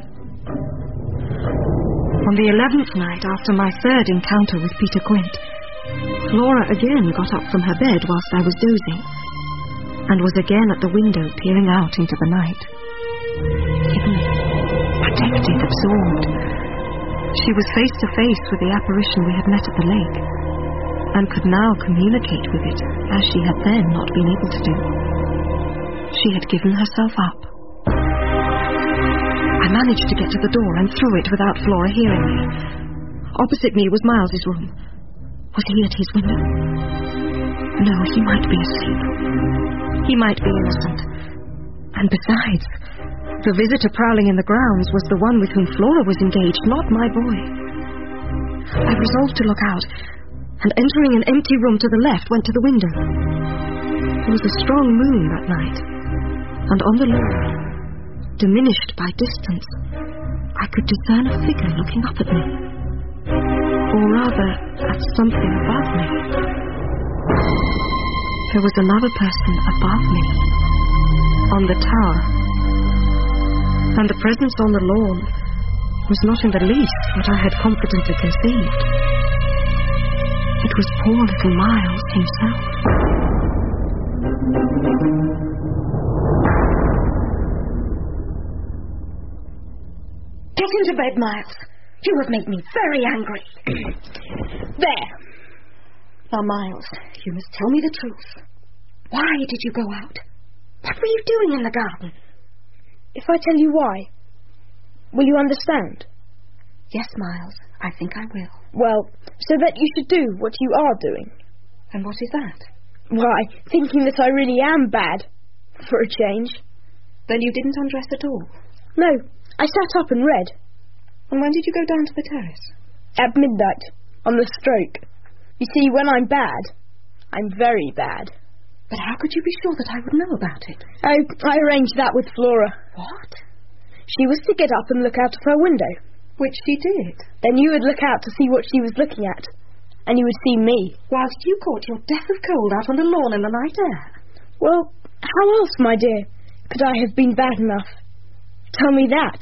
Speaker 4: On the 11th night after my third encounter with Peter Quint, Flora again got up from her bed whilst I was dozing, and was again at the window peering out into the night. Hidden, protected, absorbed. She was face to face with the apparition we had met at the lake, and could now communicate with it, as she had then not been able to do. She had given herself up. I managed to get to the door and through it without Flora hearing me. Opposite me was Miles's room. Was he at his window? No, he might be asleep. He might be innocent. And besides, the visitor prowling in the grounds was the one with whom Flora was engaged, not my boy. I resolved to look out, and entering an empty room to the left, went to the window. There was a strong moon that night, and on the lawn, diminished by distance, I could discern a figure looking up at me. Or rather, at something above me. There was another person above me, on the tower. And the presence on the lawn was not in the least what I had confidently conceived. It was poor little Miles himself. Get into bed, Miles. You have made me very angry. There. Now, Miles, you must tell me the truth. Why did you go out? What were you doing in the garden?
Speaker 8: If I tell you why, will you understand?
Speaker 4: Yes, Miles, I think I will.
Speaker 8: Well, so that you should do what you are doing.
Speaker 4: And what is that?
Speaker 8: Why, thinking that I really am bad, for a change.
Speaker 4: Then you didn't undress at all?
Speaker 8: No, I sat up and read.
Speaker 4: And when did you go down to the terrace?
Speaker 8: At midnight, on the stroke. You see, when I'm bad, I'm very bad.
Speaker 4: But how could you be sure that I would know about it?
Speaker 8: Oh, I arranged that with Flora.
Speaker 4: What?
Speaker 8: She was to get up and look out of her window.
Speaker 4: Which she did.
Speaker 8: Then you would look out to see what she was looking at, and you would see me.
Speaker 4: Whilst you caught your death of cold out on the lawn in the night air.
Speaker 8: Well, how else, my dear, could I have been bad enough? Tell me that.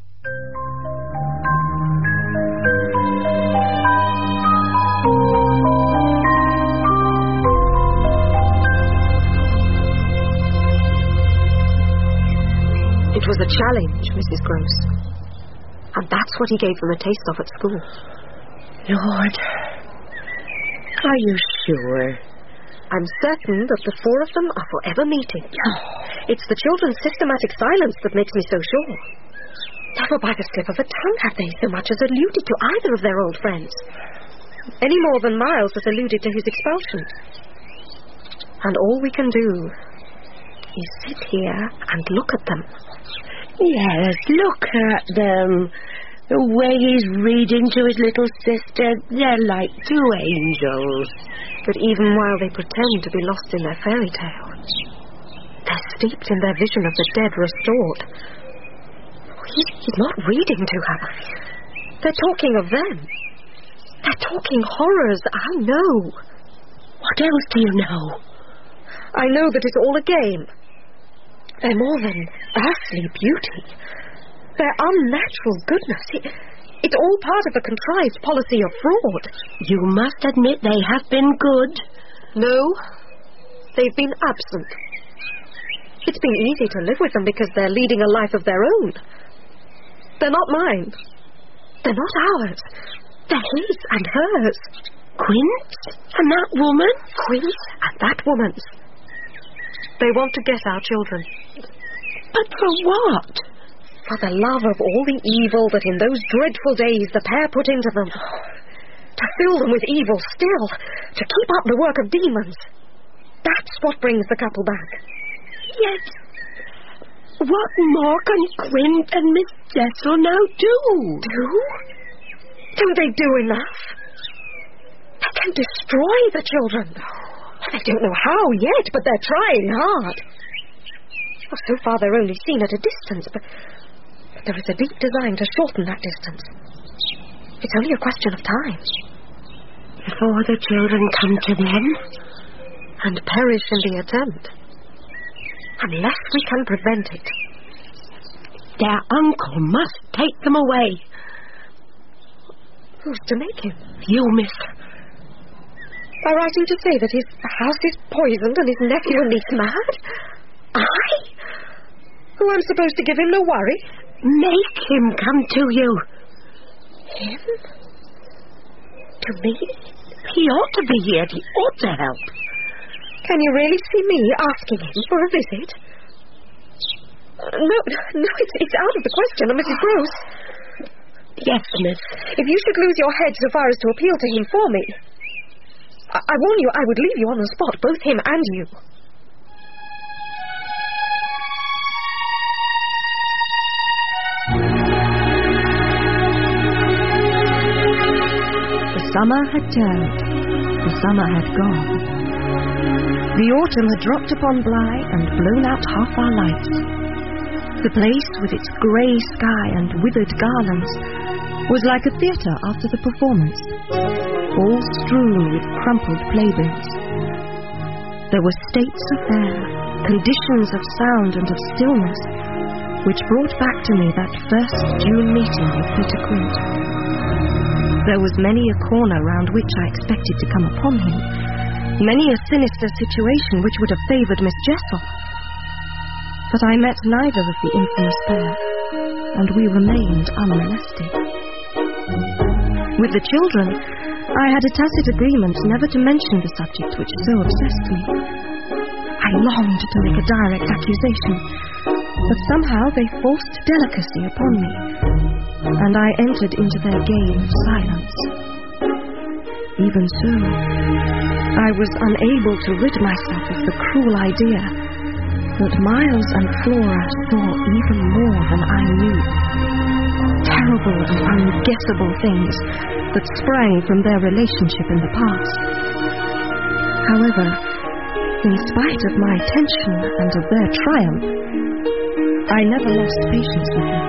Speaker 4: It was a challenge, Mrs. Gross. And that's what he gave them a taste of at school.
Speaker 6: Lord, are you sure?
Speaker 4: I'm certain that the four of them are forever meeting. It's the children's systematic silence that makes me so sure. Never by the slip of a tongue have they so much as alluded to either of their old friends. Any more than Miles has alluded to his expulsion. And all we can do is sit here and look at them.
Speaker 6: Yes, look at them. The way he's reading to his little sister, they're like two angels.
Speaker 4: But even while they pretend to be lost in their fairy tale, they're steeped in their vision of the dead restored. He's not reading to her. They're talking of them. They're talking horrors, I know.
Speaker 6: What else do you know?
Speaker 4: I know that it's all a game. They're more than earthly beauty. Their unnatural goodness. It's all part of a contrived policy of fraud.
Speaker 6: You must admit they have been good.
Speaker 4: No, they've been absent. It's been easy to live with them because they're leading a life of their own. They're not mine. They're not ours. They're his and hers.
Speaker 6: Quint and that woman?
Speaker 4: Quint and that woman's. They want to get our children.
Speaker 6: But for what?
Speaker 4: For the love of all the evil that in those dreadful days the pair put into them. To fill them with evil still. To keep up the work of demons. That's what brings the couple back.
Speaker 6: Yet, What more can Quint and Miss Jessel now do?
Speaker 4: Do? Don't they do enough? They can destroy the children. They don't know how yet, but they're trying hard. Well, so far they're only seen at a distance, but there is a deep design to shorten that distance. It's only a question of time.
Speaker 6: Before the children come to them?
Speaker 4: And perish in the attempt. Unless we can prevent it.
Speaker 6: Their uncle must take them away.
Speaker 4: Who's to make him?
Speaker 6: You, miss.
Speaker 4: By writing to say that his house is poisoned and his nephew and niece mad? I? Who am supposed to give him no worry?
Speaker 6: Make him come to you.
Speaker 4: Him? To me?
Speaker 6: He ought to be here. He ought to help.
Speaker 4: Can you really see me asking him for a visit? No, it's out of the question, Mrs. Gross.
Speaker 6: Yes, miss.
Speaker 4: If you should lose your head so far as to appeal to him for me, I warn you, I would leave you on the spot, both him and you.
Speaker 10: The summer had turned. The summer had gone. The autumn had dropped upon Bly and blown out half our lights. The place, with its grey sky and withered garlands, was like a theatre after the performance, all strewn with crumpled playbills. There were states of air, conditions of sound and of stillness, which brought back to me that first June meeting with Peter Quint. There was many a corner round which I expected to come upon him, many a sinister situation which would have favoured Miss Jessel. But I met neither of the infamous pair, and we remained unmolested. With the children, I had a tacit agreement never to mention the subject which so obsessed me. I longed to make a direct accusation, but somehow they forced delicacy upon me, and I entered into their game of silence. Even so, I was unable to rid myself of the cruel idea that Miles and Flora saw even more than I knew. Terrible and unguessable things that sprang from their relationship in the past. However, in spite of my tension and of their triumph, I never lost patience with them.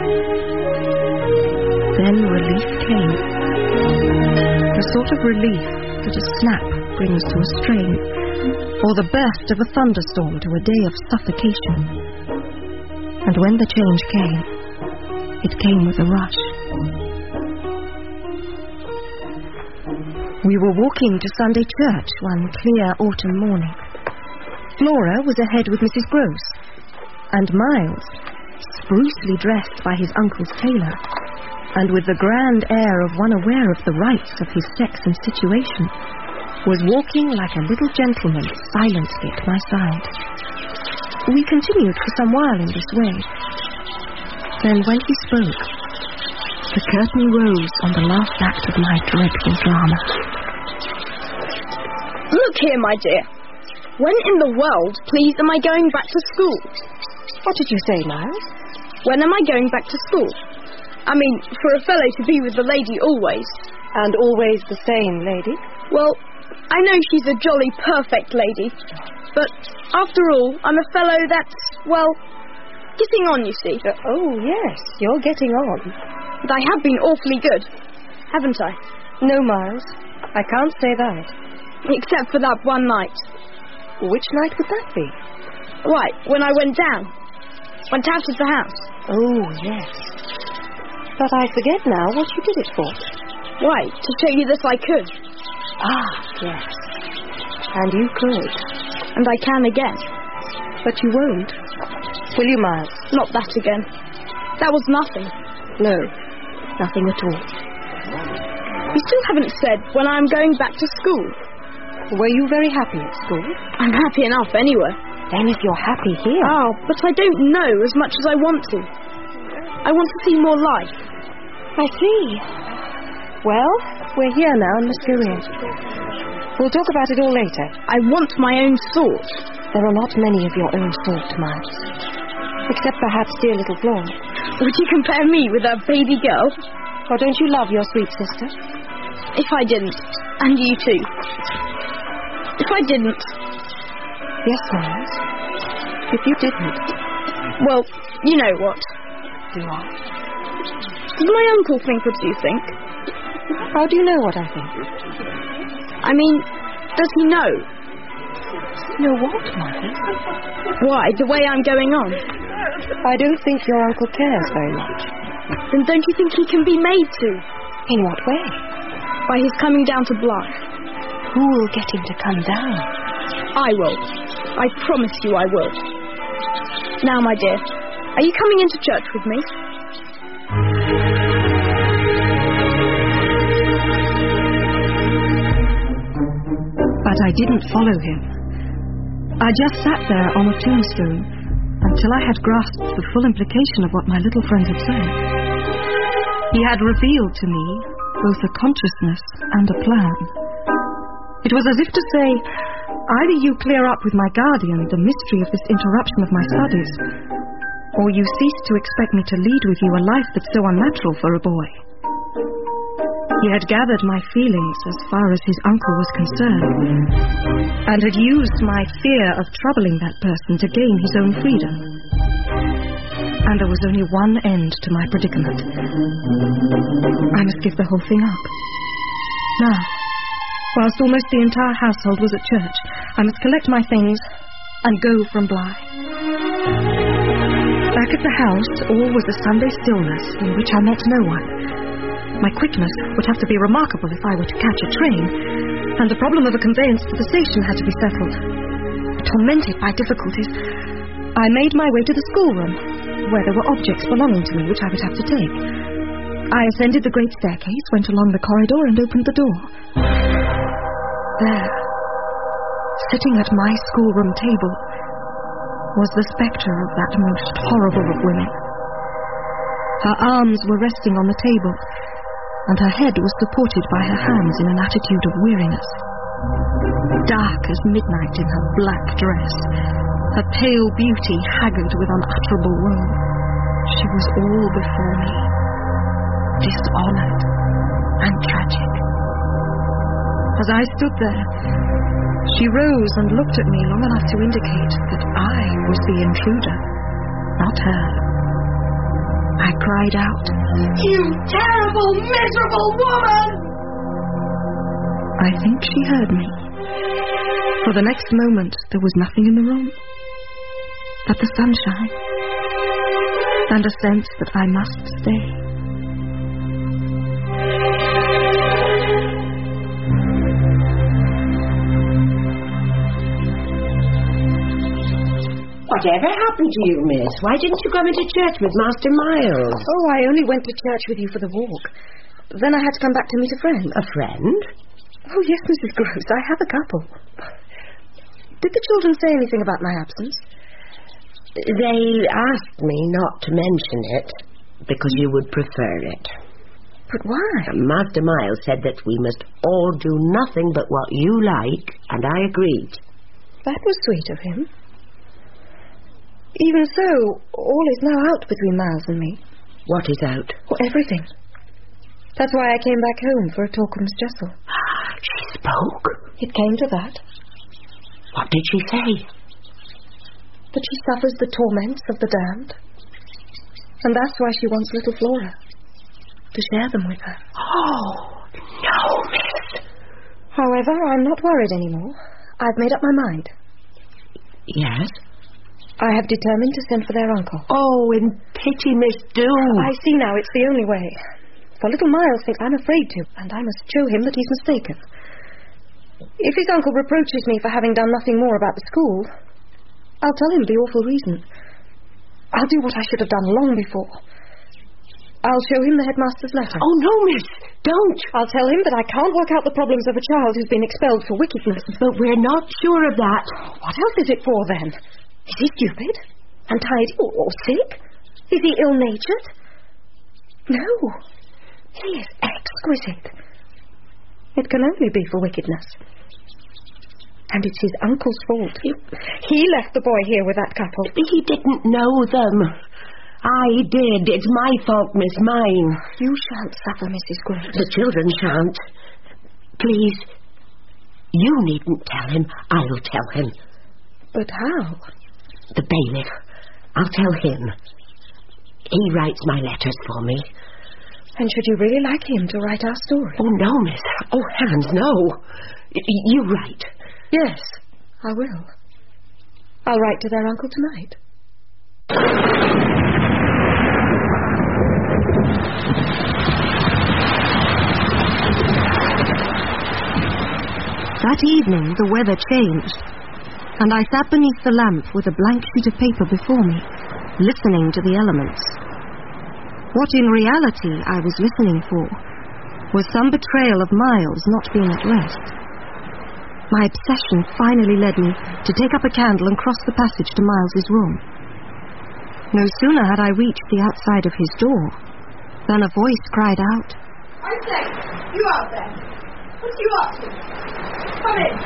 Speaker 10: Then relief came. The sort of relief that a snap brings to a strain, or the burst of a thunderstorm to a day of suffocation. And when the change came, it came with a rush. We were walking to Sunday church one clear autumn morning. Flora was ahead with Mrs. Gross, and Miles, sprucely dressed by his uncle's tailor, and with the grand air of one aware of the rights of his sex and situation, was walking like a little gentleman silently at my side. We continued for some while in this way. Then when he spoke, the curtain rose on the last act of my dreadful drama.
Speaker 8: Look here, my dear. When in the world, please, am I going back to school?
Speaker 4: What did you say, Miles?
Speaker 8: When am I going back to school? I mean, for a fellow to be with the lady always.
Speaker 4: And always the same lady?
Speaker 8: Well, I know she's a jolly perfect lady, but after all, I'm a fellow that's, well, getting on, you see.
Speaker 4: Oh, yes, you're getting on.
Speaker 8: And I have been awfully good, haven't I?
Speaker 4: No, Miles, I can't say that.
Speaker 8: Except for that one night.
Speaker 4: Which night would that be?
Speaker 8: Why, when I went down. Went out of the house.
Speaker 4: Oh, yes. But I forget now what you did it for.
Speaker 8: Why, to show you that I could.
Speaker 4: Ah, yes. And you could.
Speaker 8: And I can again.
Speaker 4: But you won't. Will you, Miles?
Speaker 8: Not that again. That was nothing.
Speaker 4: No, nothing at all.
Speaker 8: You still haven't said when I'm going back to school.
Speaker 4: Were you very happy at school?
Speaker 8: I'm happy enough anywhere.
Speaker 4: Then if you're happy here...
Speaker 8: Oh, but I don't know as much as I want to. I want to see more life.
Speaker 4: I see. Well, we're here now and must go in. We'll talk about it all later.
Speaker 8: I want my own sort.
Speaker 4: There are not many of your own sort, Miles. Except perhaps dear little Flora.
Speaker 8: Would you compare me with a baby girl?
Speaker 4: Or don't you love your sweet sister?
Speaker 8: If I didn't, and you too. If I didn't.
Speaker 4: Yes, Miles. If you didn't.
Speaker 8: Well, you know what.
Speaker 4: Do I?
Speaker 8: Does my uncle think what you think?
Speaker 4: How do you know what I think?
Speaker 8: I mean, does he know?
Speaker 4: Know what, Miles?
Speaker 8: Why, the way I'm going on?
Speaker 4: I don't think your uncle cares very much.
Speaker 8: Then don't you think he can be made to?
Speaker 4: In what way?
Speaker 8: By his coming down to Bly.
Speaker 4: Who will get him to come down?
Speaker 8: I will. I promise you I will. Now, my dear, are you coming into church with me?
Speaker 10: But I didn't follow him. I just sat there on a tombstone until I had grasped the full implication of what my little friend had said. He had revealed to me both a consciousness and a plan. It was as if to say, either you clear up with my guardian the mystery of this interruption of my studies, or you cease to expect me to lead with you a life that's so unnatural for a boy. He had gathered my feelings as far as his uncle was concerned, and had used my fear of troubling that person to gain his own freedom. And there was only one end to my predicament. I must give the whole thing up. Now, whilst almost the entire household was at church, I must collect my things and go from Bly. Back at the house, all was a Sunday stillness in which I met no one. My quickness would have to be remarkable if I were to catch a train, and the problem of a conveyance to the station had to be settled. Tormented by difficulties, I made my way to the schoolroom, where there were objects belonging to me which I would have to take. I ascended the great staircase, went along the corridor, and opened the door. There, sitting at my schoolroom table, was the spectre of that most horrible of women. Her arms were resting on the table, and her head was supported by her hands in an attitude of weariness. Dark as midnight in her black dress, her pale beauty haggard with unutterable woe, she was all before me, dishonoured and tragic. As I stood there, she rose and looked at me long enough to indicate that I was the intruder, not her. I cried out,
Speaker 9: "You terrible, miserable woman!"
Speaker 10: I think she heard me. For the next moment, there was nothing in the room but the sunshine and a sense that I must stay.
Speaker 6: Whatever happened to you, miss? Why didn't you come into church with Master Miles?
Speaker 4: Oh, I only went to church with you for the walk. Then I had to come back to meet a friend.
Speaker 6: A friend?
Speaker 4: Oh, yes, Mrs. Gross, I have a couple. Did the children say anything about my absence?
Speaker 6: They asked me not to mention it, because you would prefer it.
Speaker 4: But why?
Speaker 6: Master Miles said that we must all do nothing but what you like, and I agreed.
Speaker 4: That was sweet of him. Even so, all is now out between Miles and me.
Speaker 6: What is out?
Speaker 4: Well, everything. That's why I came back home for a talk with Miss Jessel.
Speaker 6: She spoke?
Speaker 4: It came to that.
Speaker 6: What did she say?
Speaker 4: That she suffers the torments of the damned. And that's why she wants little Flora. To share them with her.
Speaker 6: Oh, no, miss.
Speaker 4: However, I'm not worried anymore. I've made up my mind.
Speaker 6: Yes?
Speaker 4: I have determined to send for their uncle.
Speaker 6: Oh, in pity, miss, do.
Speaker 4: I see now it's the only way. For little Miles thinks I'm afraid to, and I must show him that he's mistaken. If his uncle reproaches me for having done nothing more about the school, I'll tell him the awful reason. I'll do what I should have done long before. I'll show him the headmaster's letter.
Speaker 6: Oh, no, miss, don't.
Speaker 4: I'll tell him that I can't work out the problems of a child who's been expelled for wickedness.
Speaker 6: But we're not sure of that.
Speaker 4: What else is it for, then? Is he stupid? Untidy? Or sick? Is he ill-natured? No. He is exquisite. It can only be for wickedness. And it's his uncle's fault. He left the boy here with that couple.
Speaker 6: He didn't know them. I did. It's my fault, Miss, mine.
Speaker 4: You shan't suffer, Mrs. Gross.
Speaker 6: The children shan't. Please, you needn't tell him. I'll tell him.
Speaker 4: But how?
Speaker 6: The bailiff. I'll tell him. He writes my letters for me.
Speaker 4: And should you really like him to write our story?
Speaker 6: Oh, no, miss. Oh, heavens, no. You write.
Speaker 4: Yes, I will. I'll write to their uncle tonight.
Speaker 10: That evening, the weather changed, and I sat beneath the lamp with a blank sheet of paper before me, listening to the elements. What in reality I was listening for was some betrayal of Miles not being at rest. My obsession finally led me to take up a candle and cross the passage to Miles's room. No sooner had I reached the outside of his door than a voice cried out,
Speaker 9: I say, you out there. What are you up to? Come in.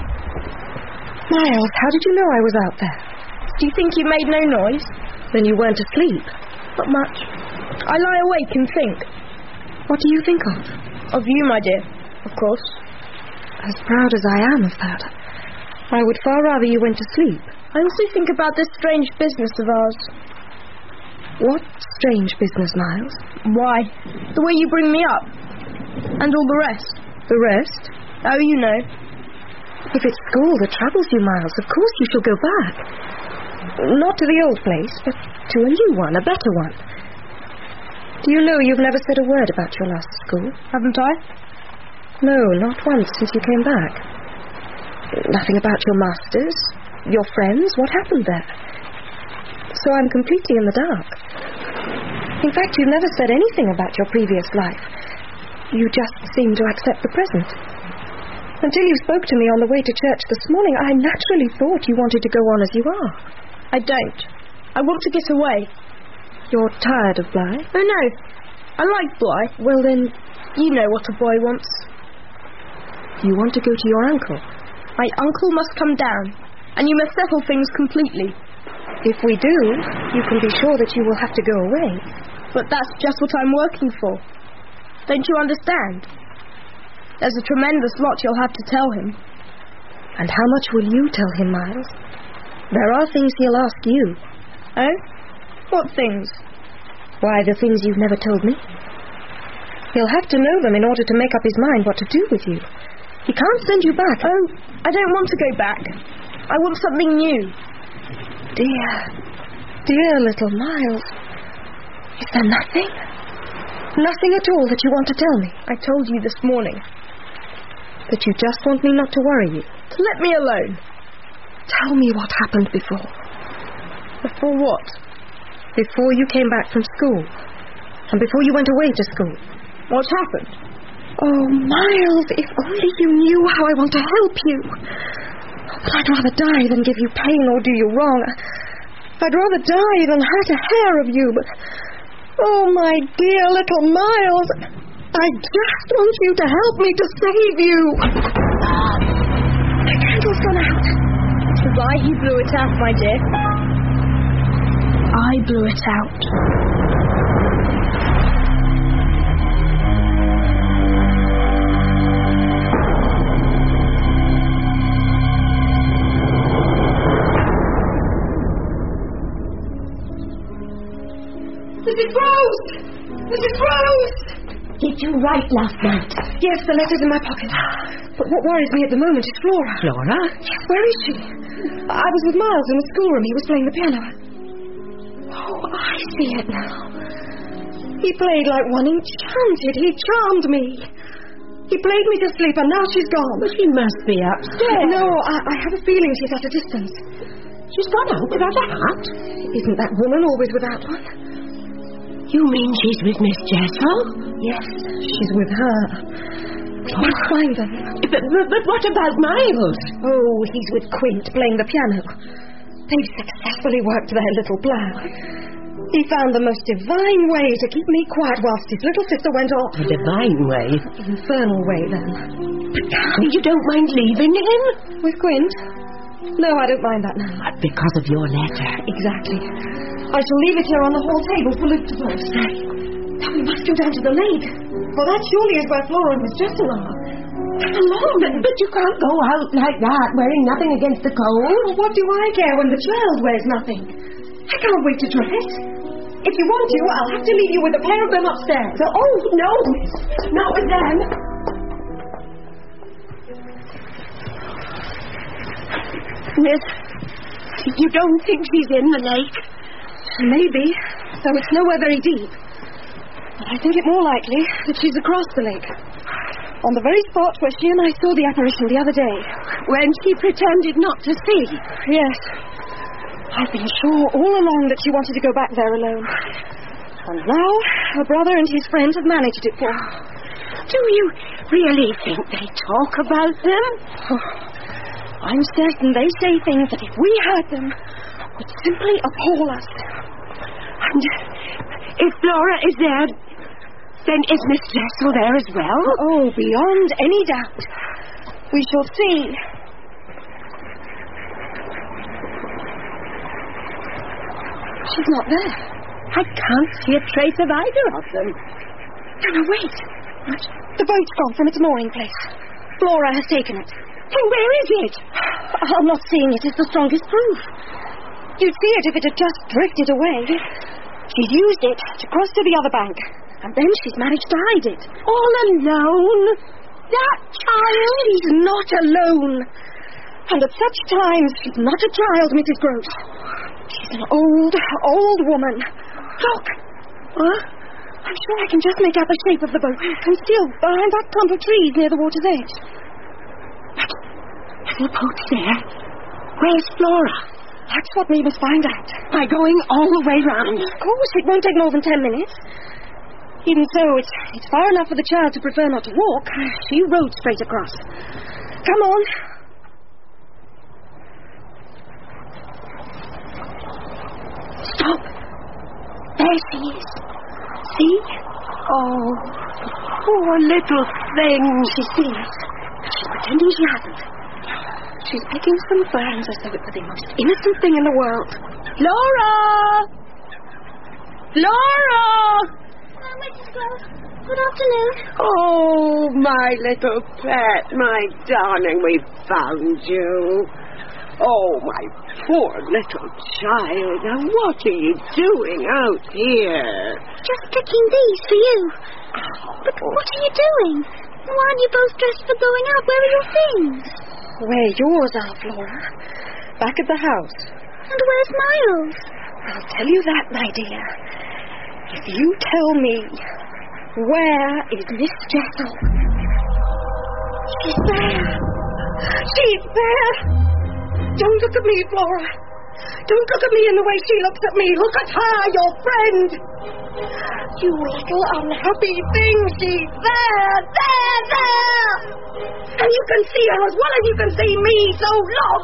Speaker 4: Miles, how did you know I was out there?
Speaker 8: Do you think you made no noise?
Speaker 4: Then you weren't asleep.
Speaker 8: Not much. I lie awake and think.
Speaker 4: What do you think of?
Speaker 8: Of you, my dear, of course.
Speaker 4: As proud as I am of that, I would far rather you went to sleep.
Speaker 8: I also think about this strange business of ours.
Speaker 4: What strange business, Miles?
Speaker 8: Why, the way you bring me up. And all the rest.
Speaker 4: The rest?
Speaker 8: Oh, you know.
Speaker 4: If it's school that troubles you, Miles, of course you shall go back. Not to the old place, but to a new one, a better one. Do you know you've never said a word about your last school?
Speaker 8: Haven't I?
Speaker 4: No, not once since you came back. Nothing about your masters, your friends, what happened there. So I'm completely in the dark. In fact, you've never said anything about your previous life. You just seem to accept the present. Until you spoke to me on the way to church this morning, I naturally thought you wanted to go on as you are.
Speaker 8: I don't. I want to get away.
Speaker 4: You're tired of Bly?
Speaker 8: Oh, no. I like Bly.
Speaker 4: Well, then,
Speaker 8: you know what a boy wants.
Speaker 4: You want to go to your uncle?
Speaker 8: My uncle must come down, and you must settle things completely.
Speaker 4: If we do, you can be sure that you will have to go away.
Speaker 8: But that's just what I'm working for. Don't you understand? There's a tremendous lot you'll have to tell him.
Speaker 4: And how much will you tell him, Miles? There are things he'll ask you.
Speaker 8: Oh? What things?
Speaker 4: Why, the things you've never told me. He'll have to know them in order to make up his mind what to do with you. He can't send you back.
Speaker 8: Oh, I don't want to go back. I want something new.
Speaker 4: Dear little Miles. Is there nothing? Nothing at all that you want to tell me?
Speaker 8: I told you this morning.
Speaker 4: That you just want me not to worry you?
Speaker 8: To let me alone.
Speaker 4: Tell me what happened before.
Speaker 8: Before what?
Speaker 4: Before you came back from school. And before you went away to school.
Speaker 8: What happened?
Speaker 4: Oh, Miles, if only you knew how I want to help you. But I'd rather die than give you pain or do you wrong. I'd rather die than hurt a hair of you, but... Oh, my dear little Miles, I just want you to help me to save you. The candle's gone out.
Speaker 8: It's why he blew it out, my dear. I blew it out.
Speaker 9: Mrs. Rose! Mrs. Rose!
Speaker 6: Did you write last night?
Speaker 4: Yes, the letter's in my pocket. But what worries me at the moment is Flora.
Speaker 6: Flora?
Speaker 4: Yes, where is she? I was with Miles in the schoolroom. He was playing the piano. Oh, I see it now. He played like one enchanted. He charmed me. He played me to sleep, and now she's gone.
Speaker 6: Well, she must be upstairs.
Speaker 4: No, I have a feeling she's at a distance.
Speaker 6: She's gone out without a hat?
Speaker 4: Isn't that woman always without one?
Speaker 6: You mean she's with Miss Jessel?
Speaker 4: Yes, she's with her. We must find them.
Speaker 6: But what about Miles?
Speaker 4: Oh, he's with Quint, playing the piano. They've successfully worked their little plan. He found the most divine way to keep me quiet whilst his little sister went off.
Speaker 6: A divine way?
Speaker 4: Infernal way, then.
Speaker 6: But you don't mind leaving him?
Speaker 4: With Quint? No, I don't mind that now.
Speaker 6: Because of your letter.
Speaker 4: Exactly. I shall leave it here on the hall table for Luke to post. Now we must go down to the lake. For that surely is where Flora and Miss Jessel are. Come along.
Speaker 6: But you can't go out like that, wearing nothing against the cold.
Speaker 4: Well, what do I care when the child wears nothing? I can't wait to dress. If you want to, I'll have to leave you with a pair of them upstairs.
Speaker 6: Oh, no, miss. Not with them. Miss, you don't think she's in the lake?
Speaker 4: Maybe, though it's nowhere very deep. But I think it more likely that she's across the lake. On the very spot where she and I saw the apparition the other day.
Speaker 6: When she pretended not to see?
Speaker 4: Yes. I've been sure all along that she wanted to go back there alone. And now her brother and his friends have managed it for her.
Speaker 6: Do you really think they talk about them?
Speaker 4: Oh, I'm certain they say things that if we heard them would simply appall us.
Speaker 6: And if Flora is there, then is Miss Jessel there as well?
Speaker 4: Oh, beyond any doubt. We shall see. She's not there.
Speaker 6: I can't see a trace of either of them.
Speaker 4: No, wait. What? The boat's gone from its mooring place. Flora has taken it.
Speaker 6: Then where is it?
Speaker 4: Our not seeing it is the strongest proof. You'd see it if it had just drifted away. She's used it to cross to the other bank, and then she's managed to hide it.
Speaker 6: All alone? That child?
Speaker 4: She's not alone. And at such times, she's not a child, Mrs. Gross. She's an old woman. Look.
Speaker 6: Huh?
Speaker 4: I'm sure I can just make out the shape of the boat, concealed behind that clump of trees near the water's edge.
Speaker 6: The boat's there. Where's Flora?
Speaker 4: That's what we must find out.
Speaker 6: By going all the way round?
Speaker 4: Of course, it won't take more than 10 minutes. Even so, it's far enough for the child to prefer not to walk. She rode straight across. Come on.
Speaker 6: Stop. There she is. See? Oh, poor little thing.
Speaker 4: She sees. But she's pretending she hasn't. She's picking some ferns as though it were the most innocent thing in the world.
Speaker 6: Flora! Flora!
Speaker 7: Mrs. Gross, good afternoon.
Speaker 6: Oh, my little pet, my darling, we found you. Oh, my poor little child. Now, what are you doing out here?
Speaker 7: Just picking these for you. But what are you doing? Why aren't you both dressed for going out? Where are your things?
Speaker 4: Where yours are, Flora. Back at the house.
Speaker 7: And where's Miles?
Speaker 4: I'll tell you that, my dear. If you tell me, where is Miss Jessel? She's there. She's there. Don't look at me, Flora. Don't look at me in the way she looks at me. Look at her, your friend. You little unhappy thing. She's there. And you can see her as well as you can see me, so look!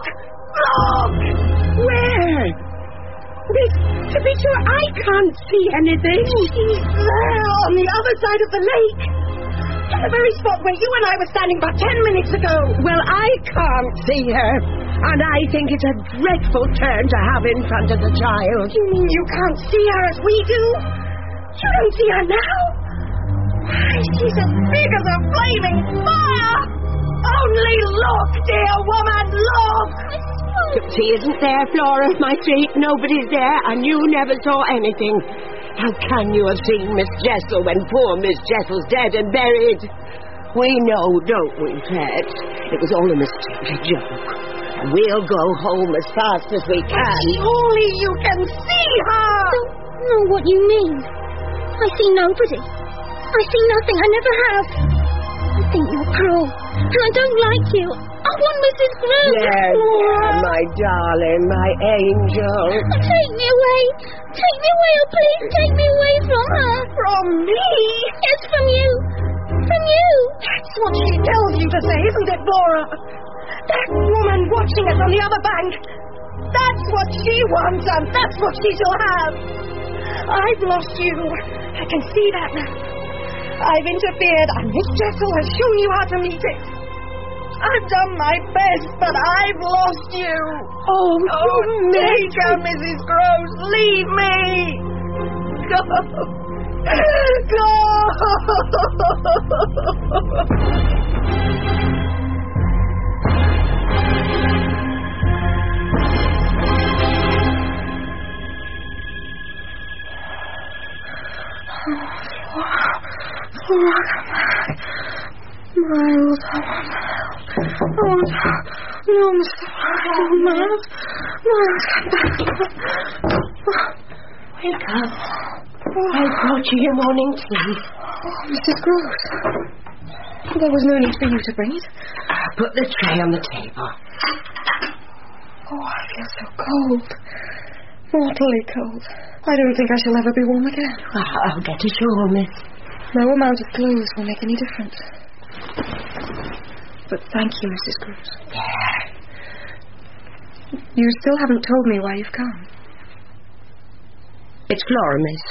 Speaker 6: Where? To be sure, I can't see anything.
Speaker 4: She's there on the other side of the lake. At the very spot where you and I were standing but 10 minutes ago.
Speaker 6: Well, I can't see her, and I think it's a dreadful turn to have in front of the child.
Speaker 4: You mean you can't see her as we do? You don't see her now? Why, she's as big as a flaming fire! Only look, dear woman, look!
Speaker 6: She isn't there, Flora, my sweet. Nobody's there, and you never saw anything. How can you have seen Miss Jessel when poor Miss Jessel's dead and buried? We know, don't we, Pet? It was all a mistake, a joke. And we'll go home as fast as we can.
Speaker 4: Surely you can see her!
Speaker 7: I don't know what you mean. I see nobody. I see nothing. I never have. I think you're cruel. And I don't like you. I want Mrs. Gross.
Speaker 6: Yes, my darling, my angel.
Speaker 7: Take me away. Take me away, oh please. Take me away from her.
Speaker 4: From me?
Speaker 7: Yes, from you. From you.
Speaker 4: That's what she tells you to say, isn't it, Flora? That woman watching us on the other bank. That's what she wants, and that's what she shall have. I've lost you. I can see that now. I've interfered, and Miss Jessel has shown you how to meet it. I've done my best, but I've lost you. Oh, take her, Mrs. Gross. Leave me. Go. Go. Flora, come back. Miles, I want help. No, Mr. Miles, come back.
Speaker 6: Wake up. I brought you your morning tea.
Speaker 4: Oh, Mrs. Gross. There was no need for you to bring it.
Speaker 6: Put the tray on the table.
Speaker 4: Oh, I feel so cold. Mortally cold. I don't think I shall ever be warm again.
Speaker 6: I'll get a shawl, miss.
Speaker 4: No amount of clothes will make any difference. But thank you, Mrs. Gross.
Speaker 6: Yeah.
Speaker 4: You still haven't told me why you've come.
Speaker 6: It's Flora, miss.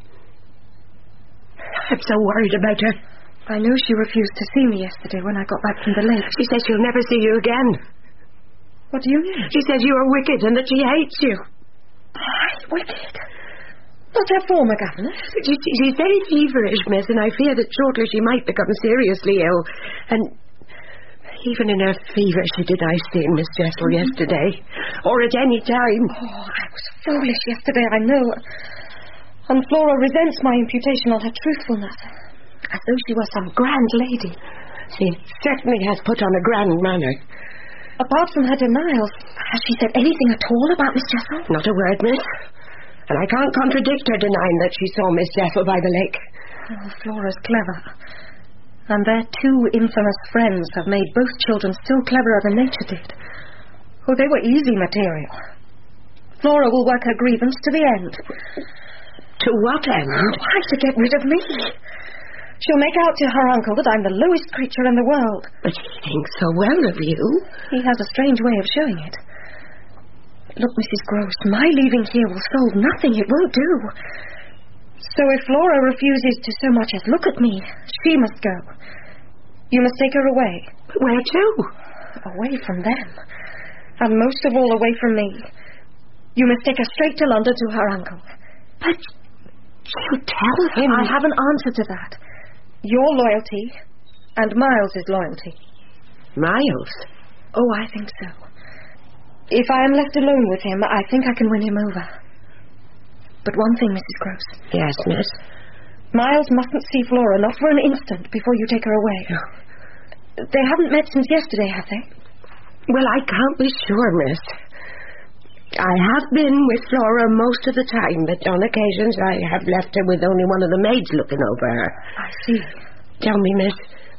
Speaker 6: I'm so worried about her.
Speaker 4: I know she refused to see me yesterday when I got back from the lake.
Speaker 6: She says she'll never see you again.
Speaker 4: What do you mean?
Speaker 6: She says you are wicked and that she hates you.
Speaker 4: Wicked? Not her former governess?
Speaker 6: She's very feverish, miss, and I fear that shortly she might become seriously ill. And even in her fever, she denies seeing Miss Jessel yesterday, or at any time.
Speaker 4: Oh, I was foolish yesterday, I know. And Flora resents my imputation on her truthfulness, as though she were some grand lady.
Speaker 6: She certainly has put on a grand manner.
Speaker 4: Apart from her denials, has she said anything at all about Miss Jessel?
Speaker 6: Not a word, miss. And I can't contradict her denying that she saw Miss Jessel by the lake.
Speaker 4: Oh, Flora's clever. And their two infamous friends have made both children still cleverer than nature did. Oh, they were easy material. Flora will work her grievance to the end.
Speaker 6: To what end?
Speaker 4: Why, to get rid of me. She'll make out to her uncle that I'm the lowest creature in the world.
Speaker 6: But he thinks so well of you.
Speaker 4: He has a strange way of showing it. Look, Mrs. Gross, my leaving here will solve nothing. It won't do. So if Flora refuses to so much as look at me, she must go. You must take her away.
Speaker 6: Where to?
Speaker 4: Away from them. And most of all, away from me. You must take her straight to London to her uncle.
Speaker 6: But you tell him...
Speaker 4: I have an answer to that. Your loyalty and Miles's loyalty.
Speaker 6: Miles?
Speaker 4: Oh, I think so. If I am left alone with him, I think I can win him over. But one thing, Mrs. Gross.
Speaker 6: Yes, miss?
Speaker 4: Miles mustn't see Flora, not for an instant, before you take her away.
Speaker 6: No.
Speaker 4: They haven't met since yesterday, have they?
Speaker 6: Well, I can't be sure, miss. I have been with Flora most of the time, but on occasions I have left her with only one of the maids looking over her.
Speaker 4: I see.
Speaker 6: Tell me, miss,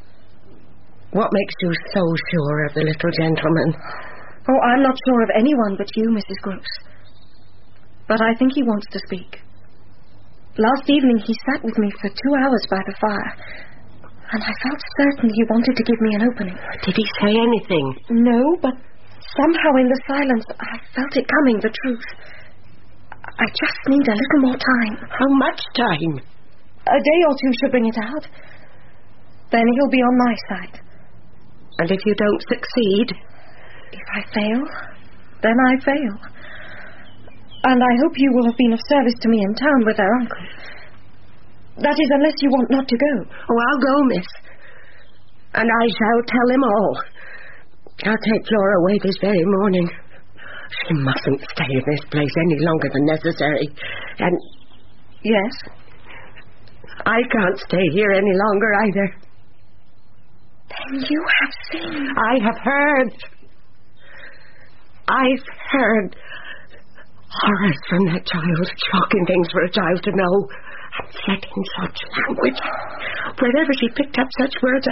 Speaker 6: what makes you so sure of the little gentleman?
Speaker 4: Oh, I'm not sure of anyone but you, Mrs. Gross. But I think he wants to speak. Last evening he sat with me for 2 hours by the fire, and I felt certain he wanted to give me an opening.
Speaker 6: Did he say anything?
Speaker 4: No, but somehow in the silence I felt it coming, the truth. I just need a little more time.
Speaker 6: How much time?
Speaker 4: A day or two should bring it out. Then he'll be on my side.
Speaker 6: And if you don't succeed?
Speaker 4: If I fail, then I fail. And I hope you will have been of service to me in town with their uncle. That is, unless you want not to go.
Speaker 6: Oh, I'll go, miss. And I shall tell him all. I'll take Flora away this very morning. She mustn't stay in this place any longer than necessary. And...
Speaker 4: Yes?
Speaker 6: I can't stay here any longer either.
Speaker 4: Then you have seen...
Speaker 6: I have heard... I've heard horrors from that child, shocking things for a child to know, and said in such language. Wherever she picked up such words,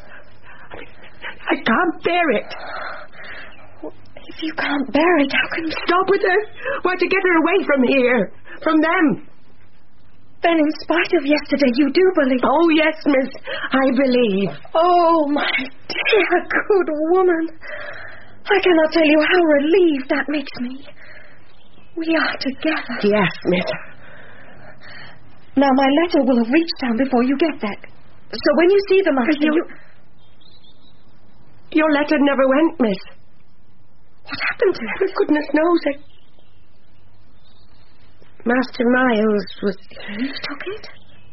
Speaker 6: I can't bear it.
Speaker 4: If you can't bear it, how can you...
Speaker 6: Stop with her? Why, to get her away from here, from them.
Speaker 4: Then in spite of yesterday, you do believe...
Speaker 6: Oh, yes, miss, I believe.
Speaker 4: Oh, my dear good woman. I cannot tell you how relieved that makes me. We are together.
Speaker 6: Yes, miss.
Speaker 4: Now, my letter will have reached town before you get there. So when you see the master,
Speaker 6: Your letter never went, miss.
Speaker 4: What happened to it?
Speaker 6: Goodness knows it. Master Miles was...
Speaker 4: He took it?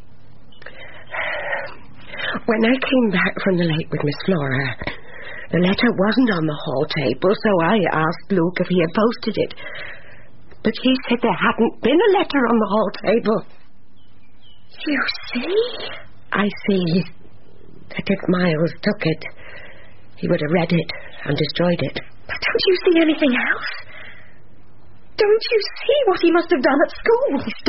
Speaker 6: When I came back from the lake with Miss Flora, the letter wasn't on the hall table, so I asked Luke if he had posted it. But he said there hadn't been a letter on the hall table.
Speaker 4: You see?
Speaker 6: I see that if Miles took it, he would have read it and destroyed it.
Speaker 4: But don't you see anything else? Don't you see what he must have done at school?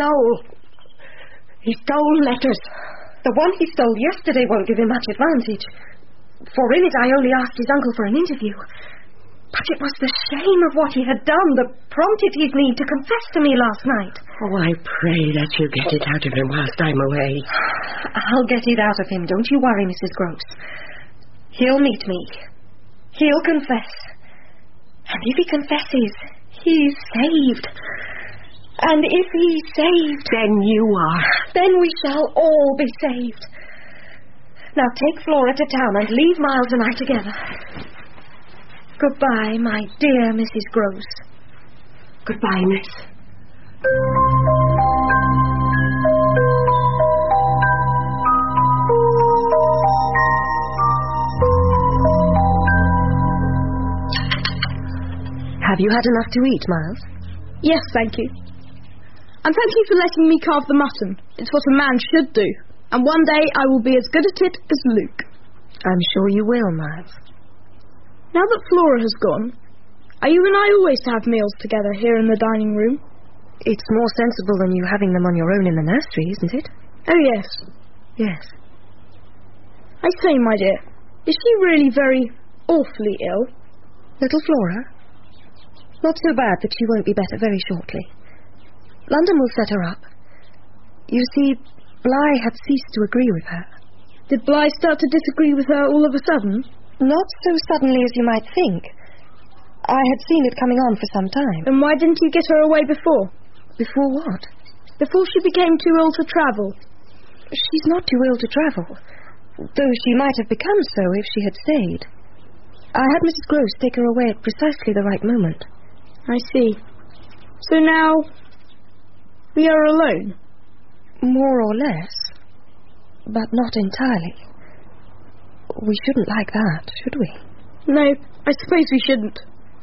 Speaker 6: He stole letters.
Speaker 4: The one he stole yesterday won't give him much advantage. For in it I only asked his uncle for an interview. But it was the shame of what he had done that prompted his need to confess to me last night.
Speaker 6: Oh, I pray that you get it out of him whilst I'm away.
Speaker 4: I'll get it out of him, don't you worry, Mrs. Gross. He'll meet me. He'll confess. And if he confesses, he's saved. And if he's saved...
Speaker 6: Then you are.
Speaker 4: Then we shall all be saved. Now take Flora to town and leave Miles and I together. Goodbye, my dear Mrs. Gross.
Speaker 6: Goodbye, miss.
Speaker 4: Have you had enough to eat, Miles?
Speaker 8: Yes, thank you. And thank you for letting me carve the mutton. It's what a man should do. And one day I will be as good at it as Luke.
Speaker 4: I'm sure you will, Miles.
Speaker 8: Now that Flora has gone, are you and I always to have meals together here in the dining room?
Speaker 4: It's more sensible than you having them on your own in the nursery, isn't it?
Speaker 8: Oh, yes.
Speaker 4: Yes.
Speaker 8: I say, my dear, is she really very awfully ill?
Speaker 4: Little Flora? Not so bad that she won't be better very shortly. London will set her up. You see, Bly had ceased to agree with her.
Speaker 8: Did Bly start to disagree with her all of a sudden?
Speaker 4: Not so suddenly as you might think. I had seen it coming on for some time.
Speaker 8: Then why didn't you get her away before?
Speaker 4: Before what?
Speaker 8: Before she became too ill to travel.
Speaker 4: She's not too ill to travel, though she might have become so if she had stayed. I had Mrs. Gross take her away at precisely the right moment.
Speaker 8: I see. So now we are alone?
Speaker 4: More or less, but not entirely. We shouldn't like that, should we?
Speaker 8: No, I suppose we shouldn't.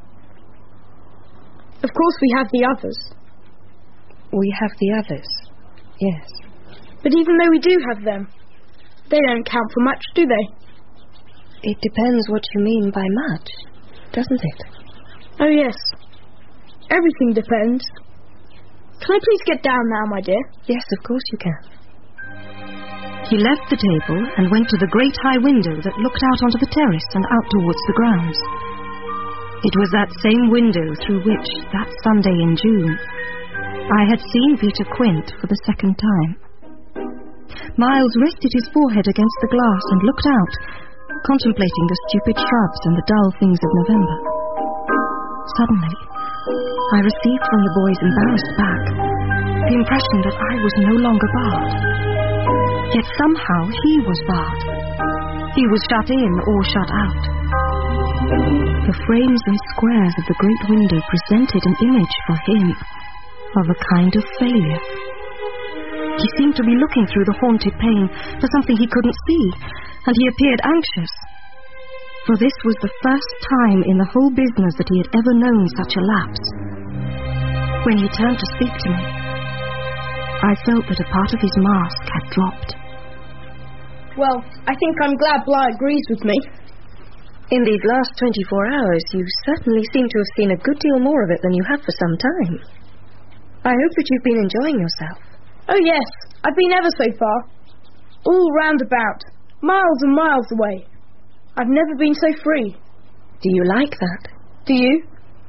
Speaker 8: Of course we have the others.
Speaker 4: We have the others, yes.
Speaker 8: But even though we do have them, they don't count for much, do they?
Speaker 4: It depends what you mean by much, doesn't it?
Speaker 8: Oh, yes. Everything depends. Can I please get down now, my dear?
Speaker 4: Yes, of course you can.
Speaker 10: He left the table and went to the great high window that looked out onto the terrace and out towards the grounds. It was that same window through which, that Sunday in June, I had seen Vita Quint for the second time. Miles rested his forehead against the glass and looked out, contemplating the stupid shrubs and the dull things of November. Suddenly, I received from the boy's embarrassed back the impression that I was no longer barred. Yet somehow he was barred. He was shut in or shut out. The frames and squares of the great window presented an image for him of a kind of failure. He seemed to be looking through the haunted pane for something he couldn't see, and he appeared anxious. For this was the first time in the whole business that he had ever known such a lapse. When he turned to speak to me, I felt that a part of his mask had dropped.
Speaker 8: Well, I think I'm glad Bly agrees with me.
Speaker 4: In these last 24 hours, you certainly seem to have seen a good deal more of it than you have for some time. I hope that you've been enjoying yourself.
Speaker 8: Oh, yes. I've been ever so far. All round about. Miles and miles away. I've never been so free.
Speaker 4: Do you like that?
Speaker 8: Do you?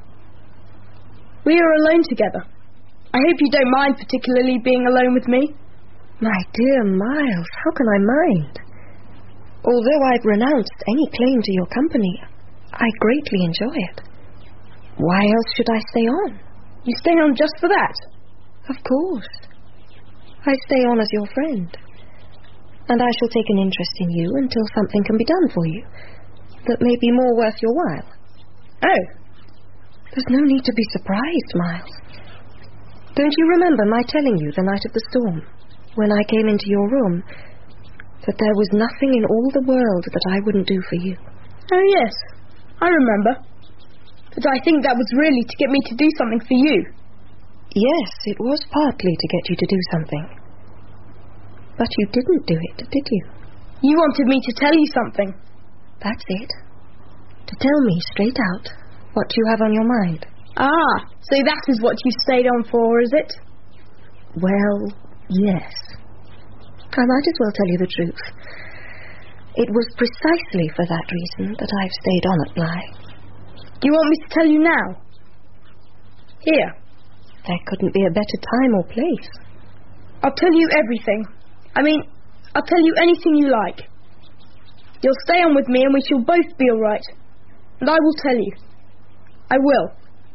Speaker 8: We are alone together. I hope you don't mind particularly being alone with me.
Speaker 4: My dear Miles, how can I mind? Although I've renounced any claim to your company, I greatly enjoy it. Why else should I stay on?
Speaker 8: You stay on just for that?
Speaker 4: Of course. I stay on as your friend. And I shall take an interest in you until something can be done for you. that may be more worth your while.
Speaker 8: Oh.
Speaker 4: There's no need to be surprised, Miles. Don't you remember my telling you the night of the storm, when I came into your room, that there was nothing in all the world that I wouldn't do for you?
Speaker 8: Oh, yes. I remember. But I think that was really to get me to do something for you.
Speaker 4: Yes, it was partly to get you to do something. But you didn't do it, did you?
Speaker 8: You wanted me to tell you something.
Speaker 4: That's it. To tell me straight out what you have on your mind.
Speaker 8: Ah, so that is what you stayed on for, is it?
Speaker 4: Well, yes. I might as well tell you the truth. It was precisely for that reason that I've stayed on at Bly.
Speaker 8: You want me to tell you now? Here.
Speaker 4: There couldn't be a better time or place.
Speaker 8: I'll tell you everything. I'll tell you anything you like. You'll stay on with me and we shall both be all right. And I will tell you. I will.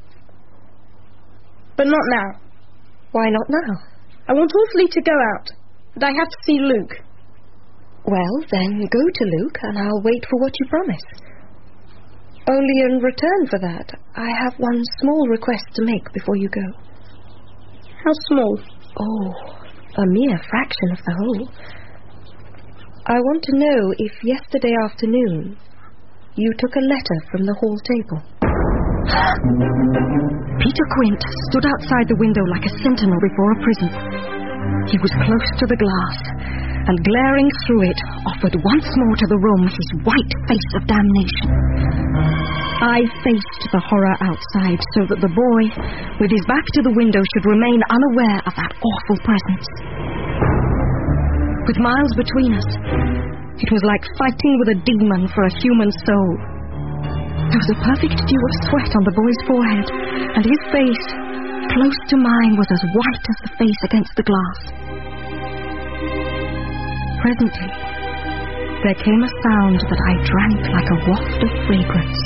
Speaker 8: But not now.
Speaker 4: Why not now?
Speaker 8: I want awfully to go out. And I have to see Luke.
Speaker 4: Well, then go to Luke and I'll wait for what you promise. Only in return for that, I have one small request to make before you go.
Speaker 8: How small?
Speaker 4: Oh, a mere fraction of the whole. I want to know if yesterday afternoon you took a letter from the hall table.
Speaker 10: Peter Quint stood outside the window like a sentinel before a prison. He was close to the glass, and glaring through it, offered once more to the room his white face of damnation. I faced the horror outside so that the boy, with his back to the window, should remain unaware of that awful presence. With miles between us, it was like fighting with a demon for a human soul. There was a perfect dew of sweat on the boy's forehead, and his face, close to mine, was as white as the face against the glass. Presently, there came a sound that I drank like a waft of fragrance.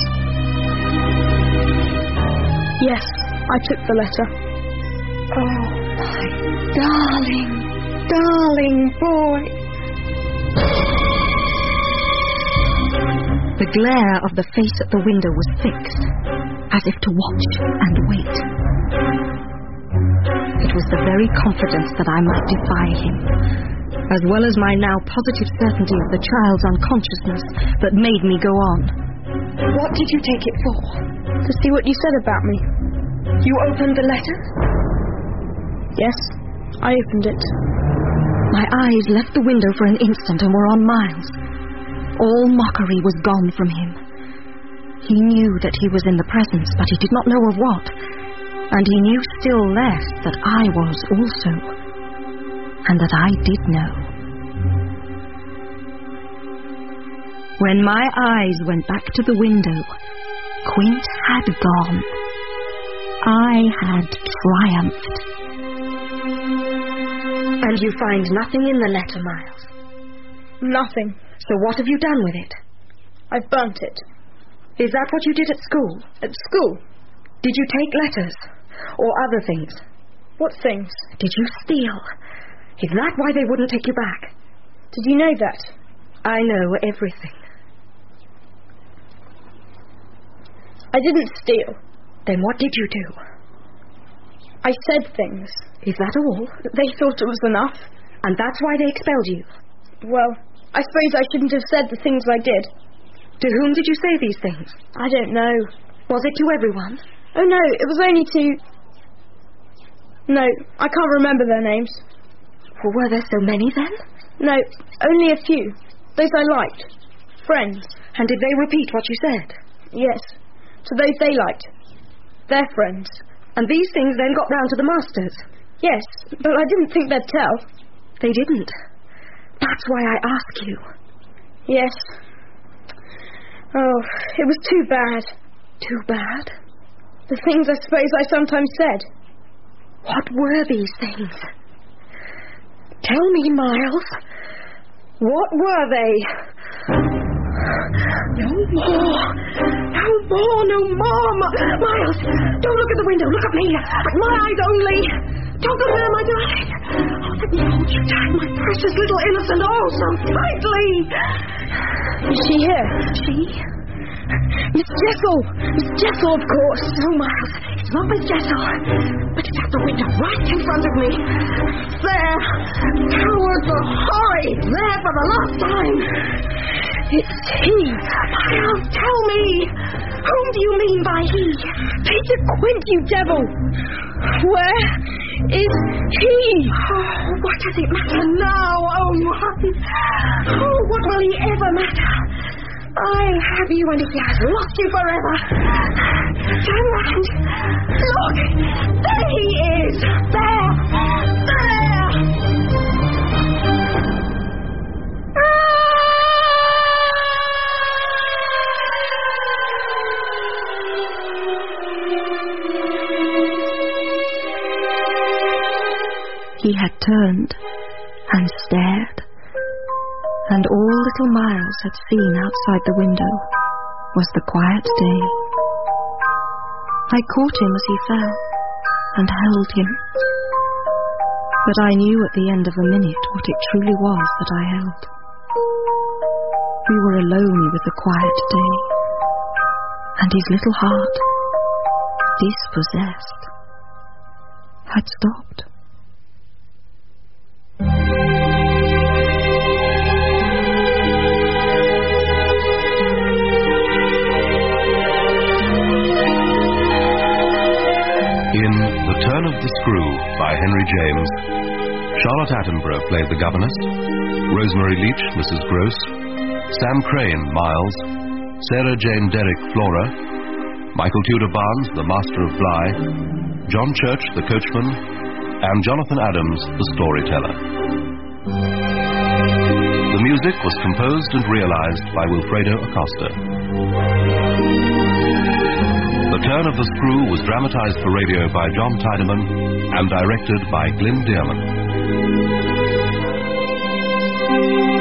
Speaker 8: Yes, I took the letter.
Speaker 4: Oh, my darling, darling boy.
Speaker 10: The glare of the face at the window was fixed, as if to watch and wait. It was the very confidence that I might defy him, as well as my now positive certainty of the child's unconsciousness, that made me go on.
Speaker 4: What did you take it for?
Speaker 8: To see what you said about me.
Speaker 4: You opened the letter?
Speaker 8: Yes, I opened it.
Speaker 10: My eyes left the window for an instant and were on Miles. All mockery was gone from him. He knew that he was in the presence, but he did not know of what. And he knew still less that I was also, and that I did know. When my eyes went back to the window, Quint had gone. I had triumphed.
Speaker 4: And you find nothing in the letter, Miles?
Speaker 8: Nothing.
Speaker 4: So what have you done with it?
Speaker 8: I've burnt it.
Speaker 4: Is that what you did at school?
Speaker 8: At school?
Speaker 4: Did you take letters? Or other things?
Speaker 8: What things?
Speaker 4: Did you steal? Is that why they wouldn't take you back?
Speaker 8: Did you know that?
Speaker 4: I know everything.
Speaker 8: I didn't steal.
Speaker 4: Then what did you do?
Speaker 8: I said things.
Speaker 4: Is that all?
Speaker 8: They thought it was enough.
Speaker 4: And that's why they expelled you?
Speaker 8: Well, I suppose I shouldn't have said the things I did.
Speaker 4: To whom did you say these things?
Speaker 8: I don't know.
Speaker 4: Was it to everyone?
Speaker 8: Oh, no, it was only to... No, I can't remember their names.
Speaker 4: Well, were there so many then?
Speaker 8: No, only a few. Those I liked. Friends.
Speaker 4: And did they repeat what you said?
Speaker 8: Yes, to those they liked. Their friends.
Speaker 4: And these things then got round to the masters?
Speaker 8: Yes, but I didn't think they'd tell.
Speaker 4: They didn't. That's why I ask you.
Speaker 8: Yes. Oh, it was too bad.
Speaker 4: Too bad?
Speaker 8: The things I suppose I sometimes said.
Speaker 4: What were these things? Tell me, Miles. What were they? No more. No more, no more. Miles, don't look at the window. Look at me. At my eyes only. Don't look there, my darling. Oh, let me hold you tight, my precious little innocent. Oh, so tightly.
Speaker 8: Is she here?
Speaker 4: She?
Speaker 8: Miss Jessel! Miss Jessel, of course! No, Miles, it's not Miss Jessel. But it's at the window right in front of me. There! Towards the Horry! There for the last time! It's he! Miles, tell me! Whom do you mean by he? Peter Quint, you devil! Where is he? Oh, what does it matter now, oh one? Oh, what will he ever matter? I'll have you, and if he has lost you forever. Turn round. Look! There he is! There!
Speaker 10: He had turned and stared, and all little Miles had seen outside the window was the quiet day. I caught him as he fell and held him, but I knew at the end of a minute what it truly was that I held. We were alone with the quiet day, and his little heart, dispossessed, had stopped.
Speaker 2: In The Turn of the Screw by Henry James, Charlotte Attenborough played the governess, Rosemary Leach, Mrs. Gross, Sam Crane, Miles, Sarah Jane Derrick, Flora, Michael Tudor Barnes, the Master of Bly, John Church, the coachman, and Jonathan Adams, the storyteller. The music was composed and realized by Wilfredo Acosta. The Turn of the Screw was dramatized for radio by John Tiedemann and directed by Glyn Dearman.